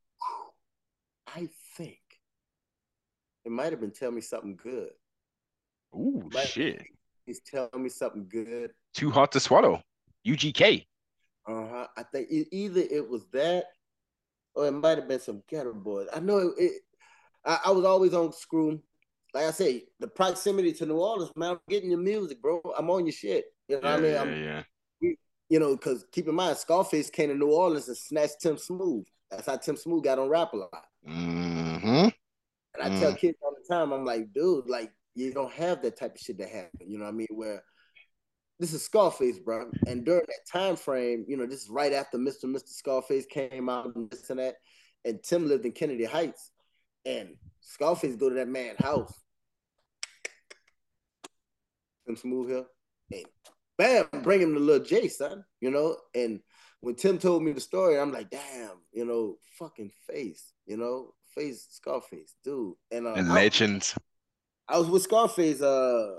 I think it might have been Tell Me Something Good. Ooh, Might have been shit. He's Tell Me Something Good. Too Hot to Swallow. U G K. Uh-huh. I think it, either it was that or it might have been some Ghetto Boys. I know it, it I, I was always on Screw. Like I say, the proximity to New Orleans, man, I'm getting your music, bro. I'm on your shit. You know what I Yeah, mean? yeah, I'm, yeah. you know, because keep in mind, Scarface came to New Orleans and snatched Tim Smooth. That's how Tim Smooth got on Rap a Lot. Mm-hmm. And I tell Mm. kids all the time, I'm like, dude, like, you don't have that type of shit that happen. You know what I mean? Where this is Scarface, bro. And during that time frame, you know, this is right after Mister Mister Scarface came out and this and that. And Tim lived in Kennedy Heights. And Scarface go to that man's house. Tim Smooth here. And bam, bring him to Lil J, son. You know? And when Tim told me the story, I'm like, damn, you know, fucking face, you know, face Scarface, dude. And uh, And I, Legend. I was with Scarface uh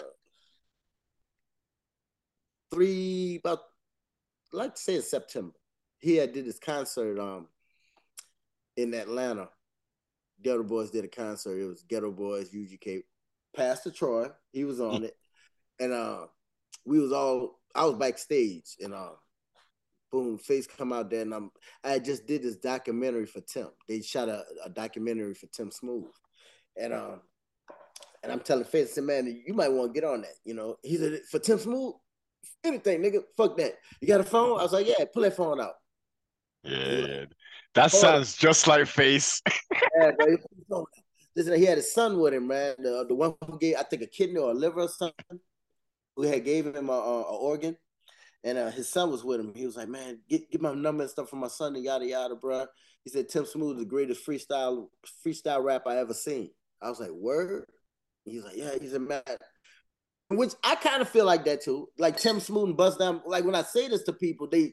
three about I'd like to say in September. He had did his concert um in Atlanta. Ghetto Boys did a concert. It was Ghetto Boys, U G K. Pastor Troy, he was on it. And uh we was all I was backstage and uh boom, Face come out there and I'm I just did this documentary for Tim. They shot a, a documentary for Tim Smooth. And um and I'm telling Face, I said, man, you might want to get on that. You know, he said, for Tim Smooth, anything, nigga, fuck that. You got a phone? I was like, yeah, pull that phone out. Yeah, He was yeah. like, That hold sounds just like Face. yeah, bro. Listen, he had his son with him, man. The, the one who gave, I think, a kidney or a liver or something, who had gave him a, a, a organ. And uh, his son was with him. He was like, man, get, get my number and stuff for my son and yada, yada, bro. He said, Tim Smooth is the greatest freestyle freestyle rap I ever seen. I was like, word? He's like, yeah, he's a man. Which I kind of feel like that too. Like Tim Smooth and Bust Down. Like when I say this to people, they,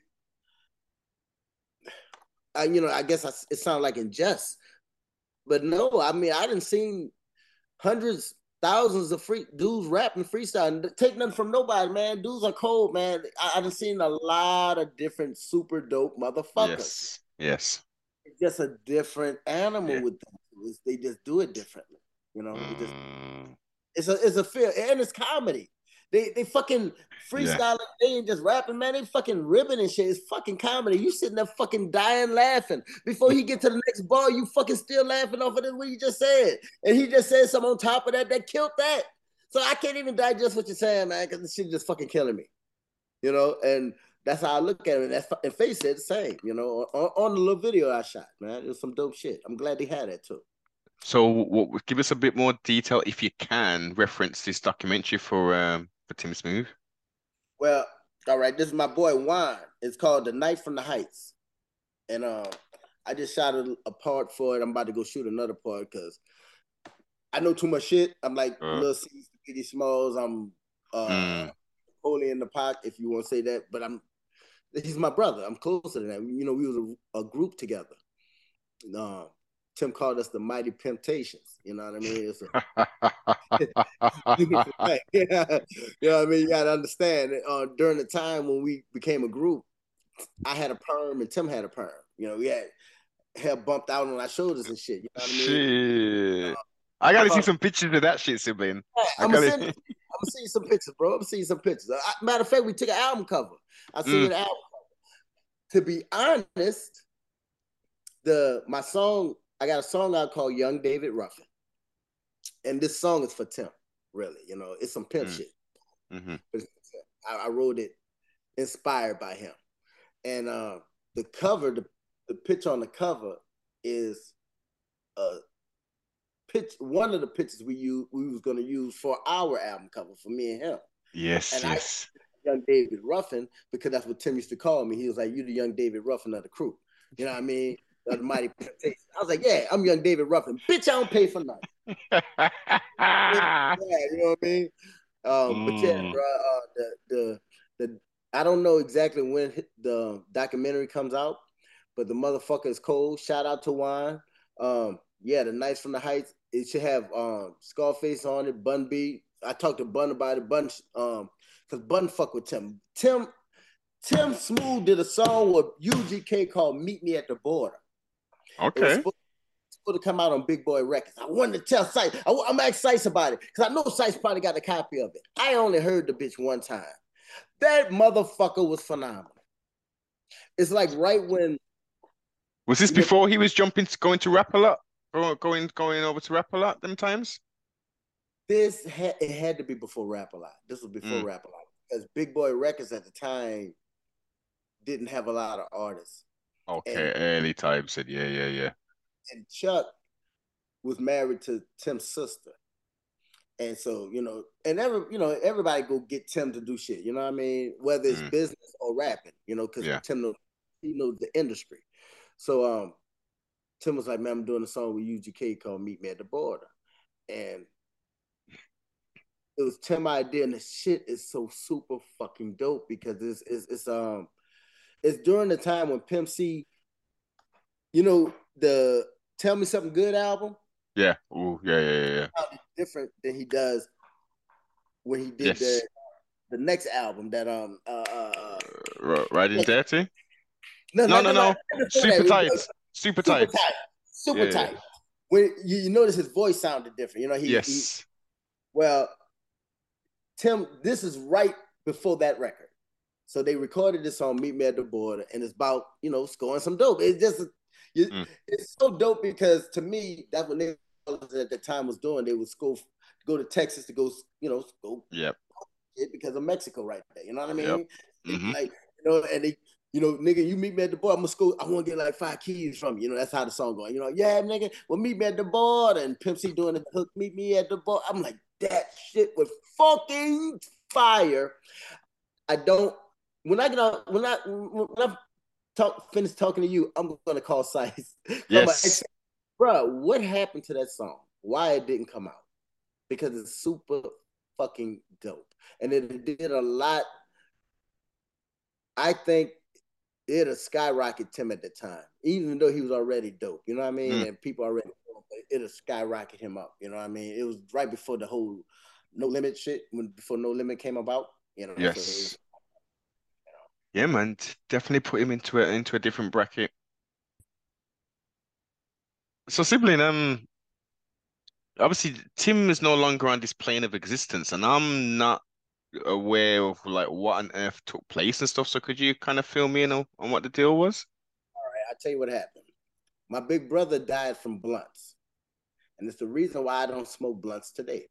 I, you know, I guess I, it sounds like in jest. But no, I mean, I didn't seen hundreds, thousands of free dudes rapping freestyle and take nothing from nobody, man. Dudes are cold, man. I, I've seen a lot of different super dope motherfuckers. Yes. Yes. It's just a different animal Yeah. with them. It's, they just do it differently. You know, it just Mm. it's a it's a feel and it's comedy. They they fucking Yeah. freestyling. They ain't just rapping, man. They fucking ribbing and shit. It's fucking comedy. You sitting there fucking dying laughing. Before he get to the next bar, you fucking still laughing off of this, what you just said. And he just said something on top of that that killed that. So I can't even digest what you're saying, man, because this shit just fucking killing me. You know, and that's how I look at it. And, that's, and Face said the same, you know, on, on the little video I shot, man. It was some dope shit. I'm glad they had that too. So, what, give us a bit more detail, if you can, reference this documentary for um for Tim Smoove. Well, all right, this is my boy Juan. It's called The Night from the Heights. And uh, I just shot a, a part for it. I'm about to go shoot another part because I know too much shit. I'm like Uh, Lil C, Biggie Smalls. I'm uh, mm, holy in the pot, if you want to say that. But I'm he's my brother. I'm closer to that. You know, we was a, a group together. Uh, Tim called us the Mighty Temptations. You know what I mean? It's a, yeah. You know what I mean? You got to understand. Uh, during the time when we became a group, I had a perm and Tim had a perm. You know, we had hair bumped out on our shoulders and shit. You know what I mean? Shit. Uh, I gotta see called, some pictures of that shit, sibling. yeah, I I'm gonna gotta. send. I'm gonna see you some pictures, bro. I'm gonna see you some pictures. Uh, matter of fact, we took an album cover. I see Mm, an album. To be honest, the my song. I got a song out called Young David Ruffin, and this song is for Tim. Really, you know, it's some pimp mm, shit. mm-hmm. I, I wrote it inspired by him, and uh, the cover, the the picture on the cover is a pitch. One of the pictures we use, we was gonna use for our album cover for me and him. Yes, And I yes. young David Ruffin because that's what Tim used to call me. He was like, "You the young David Ruffin of the crew." You know what I mean? Of the Mighty Temptations. I was like, "Yeah, I'm young David Ruffin. Bitch, I don't pay for nothing." Yeah, you know what I mean? Um, but yeah, Mm, bro, uh, the the the I don't know exactly when the documentary comes out, but the motherfucker is cold. Shout out to Juan. Um, yeah, the Nights from the Heights. It should have um Scarface on it, Bun B. I talked to Bun about it. Bun um because Bun fuck with Tim. Tim Tim Smooth did a song with U G K called Meet Me at the Border. It was okay. supposed to come out on Big Boy Records. I wanted to tell Sice. I, I'm asking Sice about it because I know Sice probably got a copy of it. I only heard the bitch one time. That motherfucker was phenomenal. It's like right when Was this you know before he was jumping to going to rap a lot? Go- Going going over to rap a lot them times? this had, it had to be before Rap a Lot. This was before Mm, Rap a Lot because Big Boy Records at the time didn't have a lot of artists, okay, and early time said, yeah, yeah, yeah. and Chuck was married to Tim's sister. And so, you know, and every, you know, everybody go get Tim to do shit. You know what I mean? Whether it's Mm, business or rapping, you know, because yeah. Tim knows, he knows the industry. So um, Tim was like, "Man, I'm doing a song with U G K called Meet Me at the Border," and it was Tim idea, and the shit is so super fucking dope because it's it's, it's um it's during the time when Pimp C, you know, the Tell Me Something Good album Yeah. Oh, yeah, yeah, yeah, yeah. different than he does when he did the Yes. the next album that um uh, uh uh, R Riding Dirty? no, No, not no, the right no. before that. Super It was, tight. uh, Super super tight. tight, super Yeah. tight. When you, you notice his voice sounded different, you know he he Yes. well Tim. This is right before that record, so they recorded this on Meet Me at the Border, and it's about you know scoring some dope. It's just Mm, it's so dope because to me that's what they at the time was doing. They would go go to Texas to go you know go yep. it because of Mexico right there. You know what I Yep. mean? They be Mm-hmm. like, you know, and they, you know, nigga, you meet me at the border. I'm gonna school. I want to get like five keys from you. You know, that's how the song going. You know, yeah, nigga, well, meet me at the border. And Pimp C doing the hook, meet me at the border. I'm like, that shit was fucking fire. I don't. When I get on, when I when I talk finish talking to you, I'm gonna call Size. I'm like, Yes. bro, what happened to that song? Why it didn't come out? Because it's super fucking dope, and it did a lot. I think it'll skyrocket Tim at the time, even though he was already dope. You know what I mean? Mm, And people already it'll skyrocket him up. You know what I mean? It was right before the whole No Limit shit, when before No Limit came about. You know, so it was, yes. Yeah, man. d- Definitely put him into a into a different bracket. So, sibling, um, obviously Tim is no longer on this plane of existence, and I'm not. aware of like what on earth took place and stuff. So could you kind of fill me in on, on what the deal was? All right, I'll tell you what happened. My big brother died from blunts, and it's the reason why I don't smoke blunts today.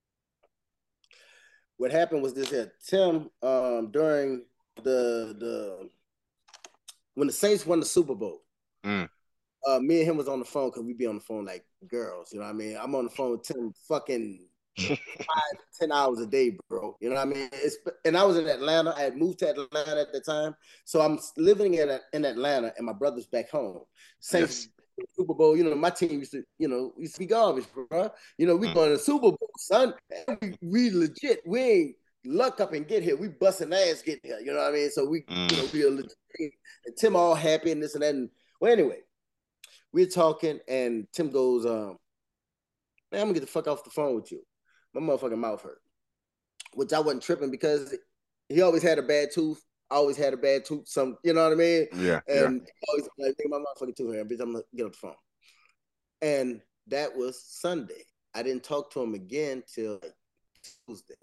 What happened was this here. Tim, um, during the the when the Saints won the Super Bowl, Mm. uh, me and him was on the phone because we be on the phone like girls, you know what I mean? I'm on the phone with Tim fucking five, ten hours a day, bro. You know what I mean? It's, and I was in Atlanta. I had moved to Atlanta at the time. So I'm living in, in Atlanta and my brother's back home. Saints Yes. Super Bowl, you know, my team used to, you know, used to be garbage, bro. You know, we Mm. going to the Super Bowl, son. We, we legit, we ain't luck up and get here. We busting ass getting here. You know what I mean? So we, Mm. you know, be a legit team. And Tim all happy and this and that. And, well, anyway, we're talking and Tim goes, um, man, I'm gonna get the fuck off the phone with you. My motherfucking mouth hurt, which I wasn't tripping because he always had a bad tooth. I always had a bad tooth. Some, you know what I mean? Yeah, yeah. And always like, my motherfucking tooth here, bitch. I'm gonna get off the phone. And that was Sunday. I didn't talk to him again till like Tuesday,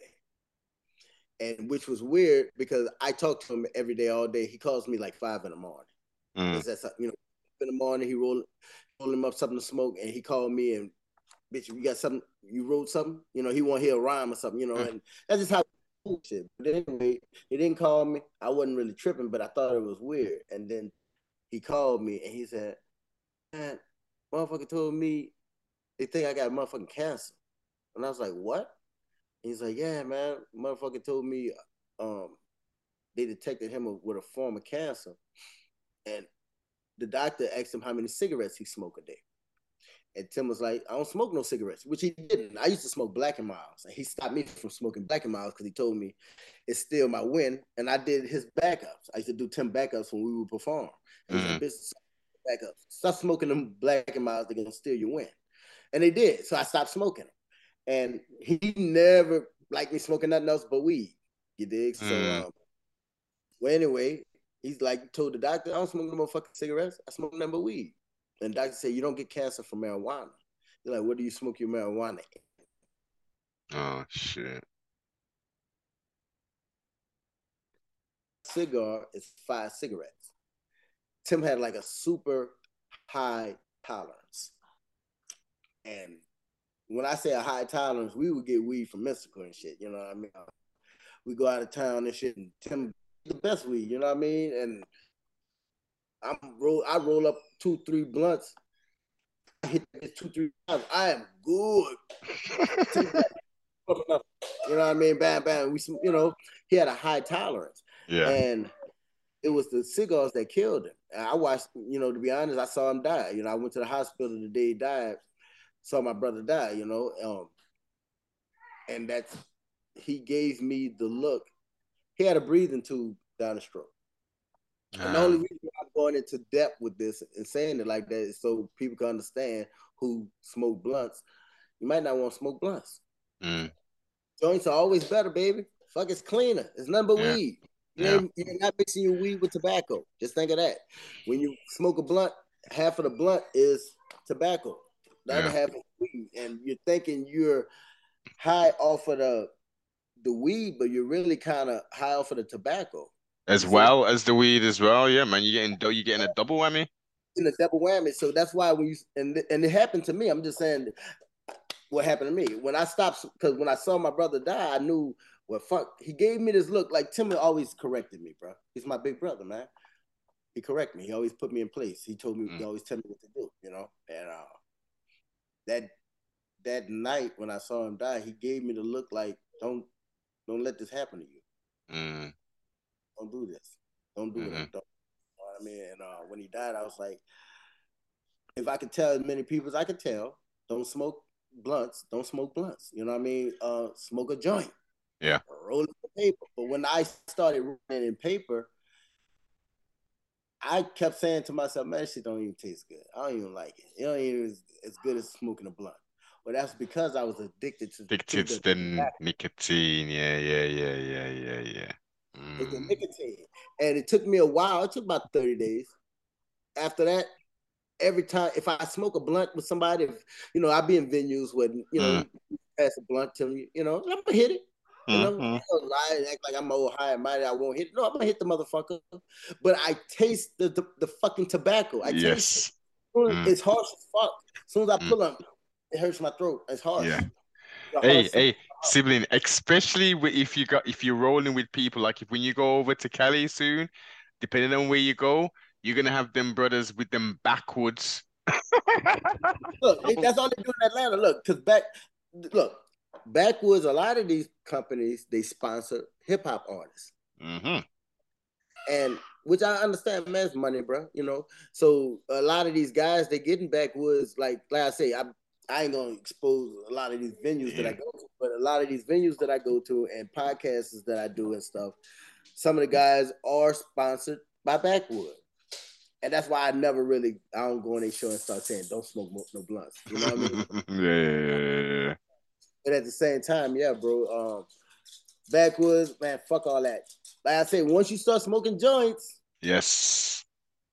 and which was weird because I talk to him every day, all day. He calls me like five in the morning. Mm. Is that you know? In the morning, he roll roll him up something to smoke, and he called me and bitch, you got something, you wrote something, you know, he want to hear a rhyme or something, you know, Mm. and that's just how shit. But anyway, he didn't call me. I wasn't really tripping, but I thought it was weird. And then he called me and he said, man, motherfucker told me they think I got motherfucking cancer. And I was like, what? And he's like, yeah, man, motherfucker told me um they detected him with a form of cancer. And the doctor asked him how many cigarettes he smoked a day. And Tim was like, I don't smoke no cigarettes, which he didn't. I used to smoke Black and Milds, and he stopped me from smoking Black and Milds because he told me it's still my win. And I did his backups. I used to do Tim backups when we would perform. And he's Mm. like, bitch, backups. Stop smoking them Black and Milds, they're going to steal your win. And they did. So I stopped smoking them. And he never liked me smoking nothing else but weed. You dig? Mm. So, um, well, anyway, he's like, told the doctor, I don't smoke no motherfucking cigarettes. I smoke nothing but weed. And doctor said, you don't get cancer from marijuana. You're like, what do you smoke your marijuana in? Oh shit. Cigar is five cigarettes. Tim had like a super high tolerance. And when I say a high tolerance, we would get weed from Mexico and shit. You know what I mean? We go out of town and shit, and Tim the best weed. You know what I mean? And I'm roll. I roll up two, three blunts. I hit this two, three times. I am good. You know what I mean? Bam, bam. We, you know, he had a high tolerance, Yeah. and it was the cigars that killed him. And I watched, you know, to be honest, I saw him die. You know, I went to the hospital the day he died, saw my brother die. You know, um, and that's he gave me the look. He had a breathing tube down the stroke. Uh, and the only reason I'm going into depth with this and saying it like that is so people can understand who smoke blunts. You might not want to smoke blunts. mm. Joints are always better, baby. Fuck, it's cleaner. It's nothing but Yeah. weed. You Yeah. ain't, you're not mixing your weed with tobacco. Just think of that. When you smoke a blunt, half of the blunt is tobacco. The other Yeah. half is weed. And you're thinking you're high off of the the weed, but you're really kind of high off of the tobacco. As You see, well as the weed as well. Yeah, man. You're getting you getting a double whammy. in the double whammy. So that's why when you and and it happened to me. I'm just saying what happened to me when I stopped, because when I saw my brother die, I knew well fuck. He gave me this look like Tim always corrected me, bro. He's my big brother, man. He corrected me. He always put me in place. He told me, Mm. he always tell me what to do, you know. And uh, that that night when I saw him die, he gave me the look like don't don't let this happen to you. Mm. Don't do this. Don't do Mm-hmm. it. Don't. You know what I mean? And uh, when he died, I was like, if I could tell as many people as I could tell, don't smoke blunts. Don't smoke blunts. You know what I mean? Uh, smoke a joint. Yeah. Roll it in paper. But when I started rolling in paper, I kept saying to myself, man, this shit don't even taste good. I don't even like it. It don't even as, as good as smoking a blunt. But that's because I was addicted to, Addicted to to the the nicotine. Yeah, yeah, yeah, yeah, yeah, yeah. with the Mm. nicotine. And it took me a while. It took about thirty days. After that, every time if I smoke a blunt with somebody, if, you know, I be in venues where, you know, Mm. you pass a blunt to me, you know, I'm gonna hit it. You know, I Mm-hmm. ain't gonna lie and act like I'm old high and mighty. I won't hit. No, I'm gonna hit the motherfucker. But I taste the the, the fucking tobacco. I taste it. Yes. Mm, It's harsh as fuck. As soon as I mm, pull up, it hurts my throat. It's harsh. yeah. The Hey, harsh. hey, sibling, especially wi- if you got if you're rolling with people, like if when you go over to Cali soon, depending on where you go, you're gonna have them brothers with them backwoods. Look, they, that's all they do in Atlanta. Look, because back, look, backwoods. A lot of these companies they sponsor hip hop artists, Mm-hmm. and which I understand, man, it's money, bro. You know, so a lot of these guys they get in backwoods. Like, like I say, I I ain't gonna expose a lot of these venues that I Yeah. go to, but a lot of these venues that I go to and podcasts that I do and stuff. Some of the guys are sponsored by Backwood. And that's why I never really I don't go on their show and start saying don't smoke no blunts. You know what I mean? Yeah. But at the same time, yeah, bro. Um, backwoods, man, fuck all that. Like I say, once you start smoking joints, Yes.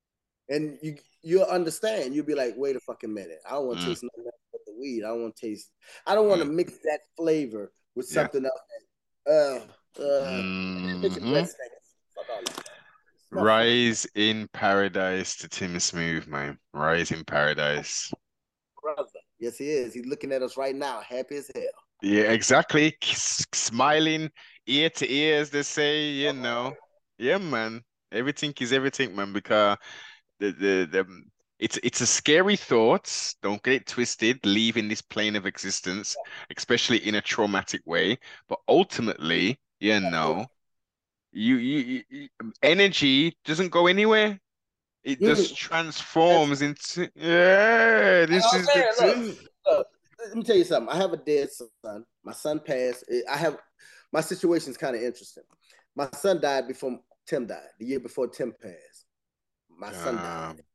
and you you'll understand. You'll be like, wait a fucking minute. I don't want to Mm, taste nothing else but the weed. I don't want to taste. I don't want to mm, mix that flavor with yeah. something else. That, uh, uh, bitch, your Hmm. breath stinks. Fuck all that. Motherfucker, Rise in paradise to Tim Smooth, man. Rise in paradise. brother. Yes, he is. He's looking at us right now, happy as hell. Yeah, exactly. S- Smiling ear to ear, as they say, you know. Yeah, man. Everything is everything, man, because the the, the it's it's a scary thought. Don't get it twisted, leaving this plane of existence, especially in a traumatic way. But ultimately, you know, you you, you you- energy doesn't go anywhere. It Mm, just that's transforms into, yeah, this oh is the man, look, thing. look. Let me tell you something. I have a dead son. My son passed. I have my situation is kind of interesting. My son died before Tim died. The year before Tim passed, my son died. Um,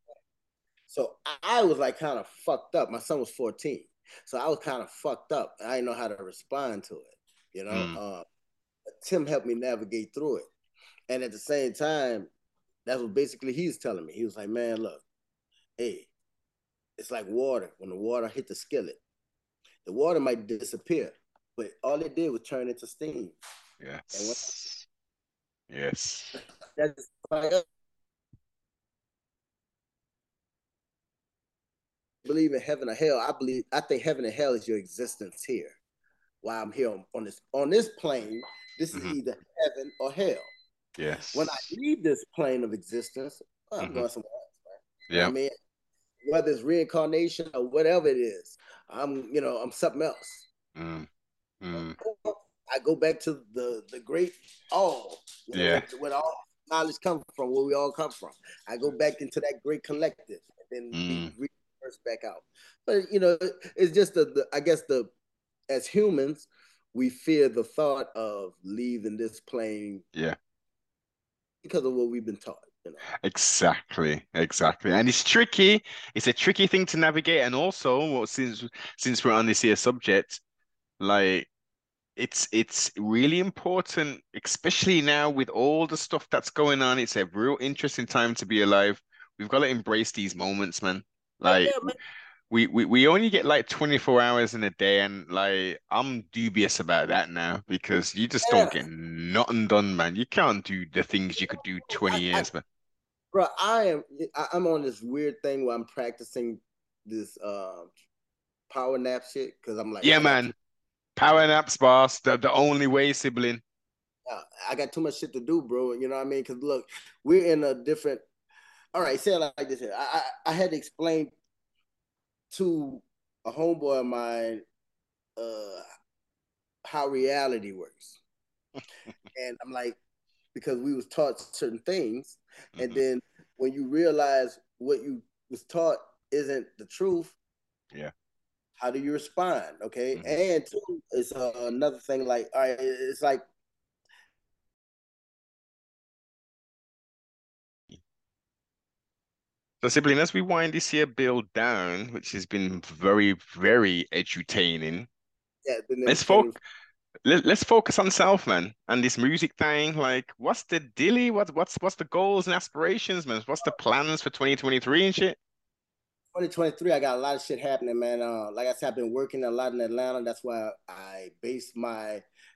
So I was like kind of fucked up. My son was fourteen, so I was kind of fucked up. I didn't know how to respond to it. You know, mm, uh, Tim helped me navigate through it, and at the same time, that's what basically he's telling me. He was like, "Man, look, hey, it's like water. When the water hit the skillet, the water might disappear, but all it did was turn into steam. And when yes, yes. that's like, believe in heaven or hell. I believe I think heaven and hell is your existence here. While I'm here on, on this on this plane, this is Hmm. either heaven or hell. When I Yes. leave this plane of existence, well, I'm Hmm. going somewhere else, man. You know what Yeah. I mean? Whether it's reincarnation or whatever it is, I'm you know I'm something else. Mm, mm, I go back to the the great all, you know, yeah. where, where all knowledge comes from, where we all come from. I go back into that great collective, and then be Mm, reversed back out. But you know, it's just the, the I guess the as humans, we fear the thought of leaving this plane yeah. because of what we've been taught. You know, Exactly. Exactly. And it's tricky. It's a tricky thing to navigate. And also, well, since since we're on this here subject, like it's it's really important, especially now with all the stuff that's going on. It's a real interesting time to be alive. We've got to embrace these moments, man. yeah, Like yeah, man. we we, we only get like twenty-four hours in a day, and like I'm dubious about that now because you just don't Yeah, get nothing done, man. You can't do the things you could do twenty I, I, years, man. bro, I am. I, I'm on this weird thing where I'm practicing this uh, power nap shit because I'm like, Yeah, I got too, man. Power naps, boss. The the only way, sibling. uh, I got too much shit to do, bro. You know what I mean? Because look, we're in a different. All right, say it like this here. I, I I had to explain to a homeboy of mine uh, how reality works, and I'm like, because we was taught certain things, and Hmm. then when you realize what you was taught isn't the truth, Yeah. how do you respond? Okay, Hmm. and two, it's uh, another thing. Like, all right, it's like So, sibling, as we wind this year build down, which has been very, very edutaining, yeah, been let's folk entertaining. let, let's focus on self, man, and this music thing. Like, what's the dilly? What what's what's the goals and aspirations, man? What's the plans for twenty twenty-three and shit? twenty twenty-three, I got a lot of shit happening, man. Uh, like I said, I've been working a lot in Atlanta. That's why I base my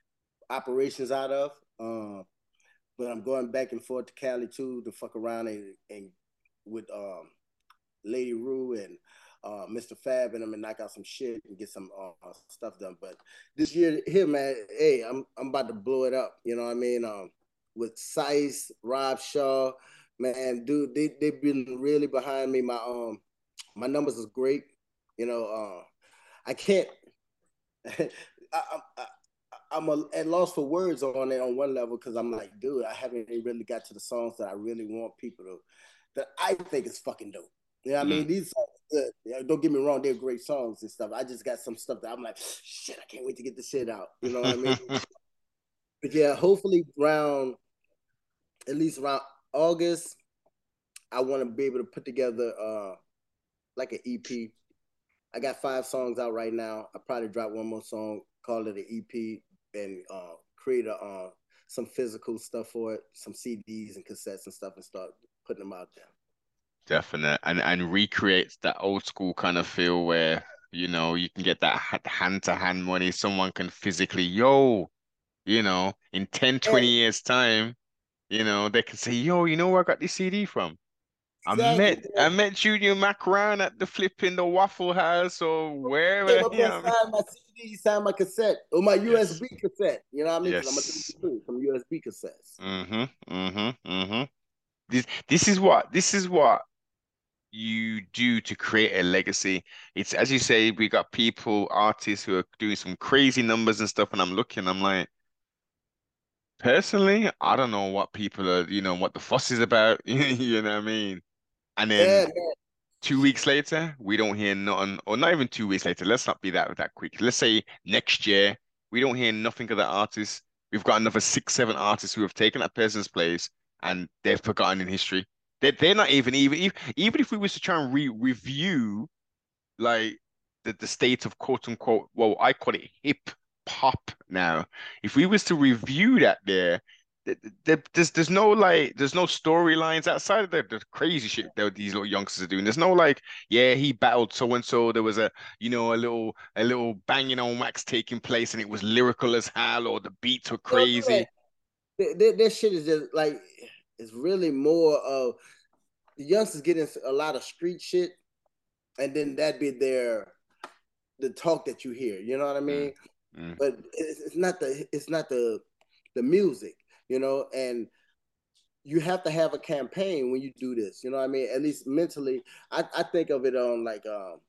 operations out of. Um, but I'm going back and forth to Cali too to fuck around and, and with um, Lady Rue and uh, Mister Fab and them and knock out some shit and get some uh, stuff done. But this year here, man, hey, I'm I'm about to blow it up. You know what I mean? Um, with Sice, Rob Shaw, man, dude, they they've been really behind me. My um my numbers is great. You know, uh, I can't. I, I, I'm a, at loss for words on it on one level because I'm like, dude, I haven't really got to the songs that I really want people to, that I think is fucking dope. You know what mm. I mean? These songs good. Yeah, don't get me wrong, they're great songs and stuff. I just got some stuff that I'm like, shit, I can't wait to get this shit out. You know what I mean? But yeah, hopefully around, at least around August, I want to be able to put together uh, like an E P. I got five songs out right now. I probably drop one more song, call it an E P, and uh, create a, uh, some physical stuff for it, some C Ds and cassettes and stuff, and start putting them out there. Definite, and and recreates that old school kind of feel where you know you can get that hand to hand money. Someone can physically, yo, you know, in ten, twenty years time, you know, they can say, yo, you know where I got this C D from? Exactly. I met yeah. I met Junior Macron at the flipping the Waffle House or wherever. Yeah, my you know signed my C D, signed my cassette or my U S B yes. cassette. You know what I mean? Yes. I'm gonna do some U S B cassettes. Mm-hmm. Mm-hmm. Mm-hmm. This this is what this is what you do to create a legacy. It's as you say, we got people, artists who are doing some crazy numbers and stuff, and I'm looking, I'm like, personally, I don't know what people are, you know, what the fuss is about. You know what I mean? And then yeah, two weeks later, we don't hear nothing, or not even two weeks later. Let's not be that that quick. Let's say next year, we don't hear nothing of that artist. We've got another six, seven artists who have taken that person's place and they're forgotten in history. They're, they're not even, even, even if we was to try and re review like the, the state of quote unquote, well, I call it hip hop now. If we was to review that there, there, there's there's no like there's no storylines outside of the, the crazy shit that these little youngsters are doing. There's no like, yeah, he battled so and so. There was a you know a little a little banging on wax taking place, and it was lyrical as hell, or the beats were crazy. This shit is just like it's really more of the youngsters getting a lot of street shit, and then that be their the talk that you hear. You know what I mean? Mm. Mm. But it's, it's not the it's not the the music. You know, and you have to have a campaign when you do this. You know what I mean? At least mentally, I, I think of it on like, um,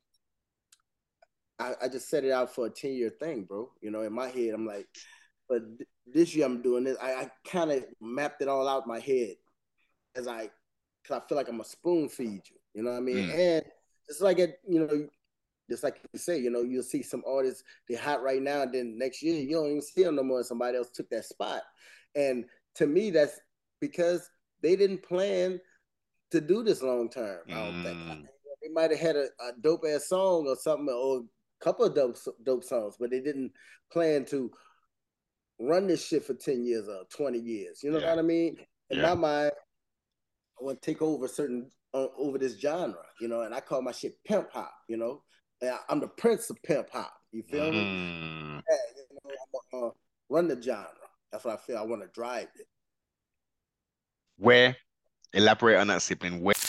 I, I just set it out for a ten year thing, bro. You know, in my head, I'm like, but th- this year I'm doing this. I, I kind of mapped it all out in my head as I, because I feel like I'm a spoon feed you. You know what I mean? Mm. And it's like, it, you know, just like you say, you know, you'll see some artists, they're hot right now, and then next year, you don't even see them no more. Somebody else took that spot. And to me, that's because they didn't plan to do this long term. I don't mm. think they might have had a, a dope ass song or something, or a couple of dope dope songs, but they didn't plan to run this shit for ten years or twenty years. You know yeah. what I mean? In yeah. my mind, I want to take over certain uh, over this genre, you know, and I call my shit pimp hop. You know, and I, I'm the prince of pimp hop. You feel mm. me? Yeah, you know, I'm gonna uh, run the genre. That's what I feel. I want to drive it. Where? Elaborate on that, sibling. Where?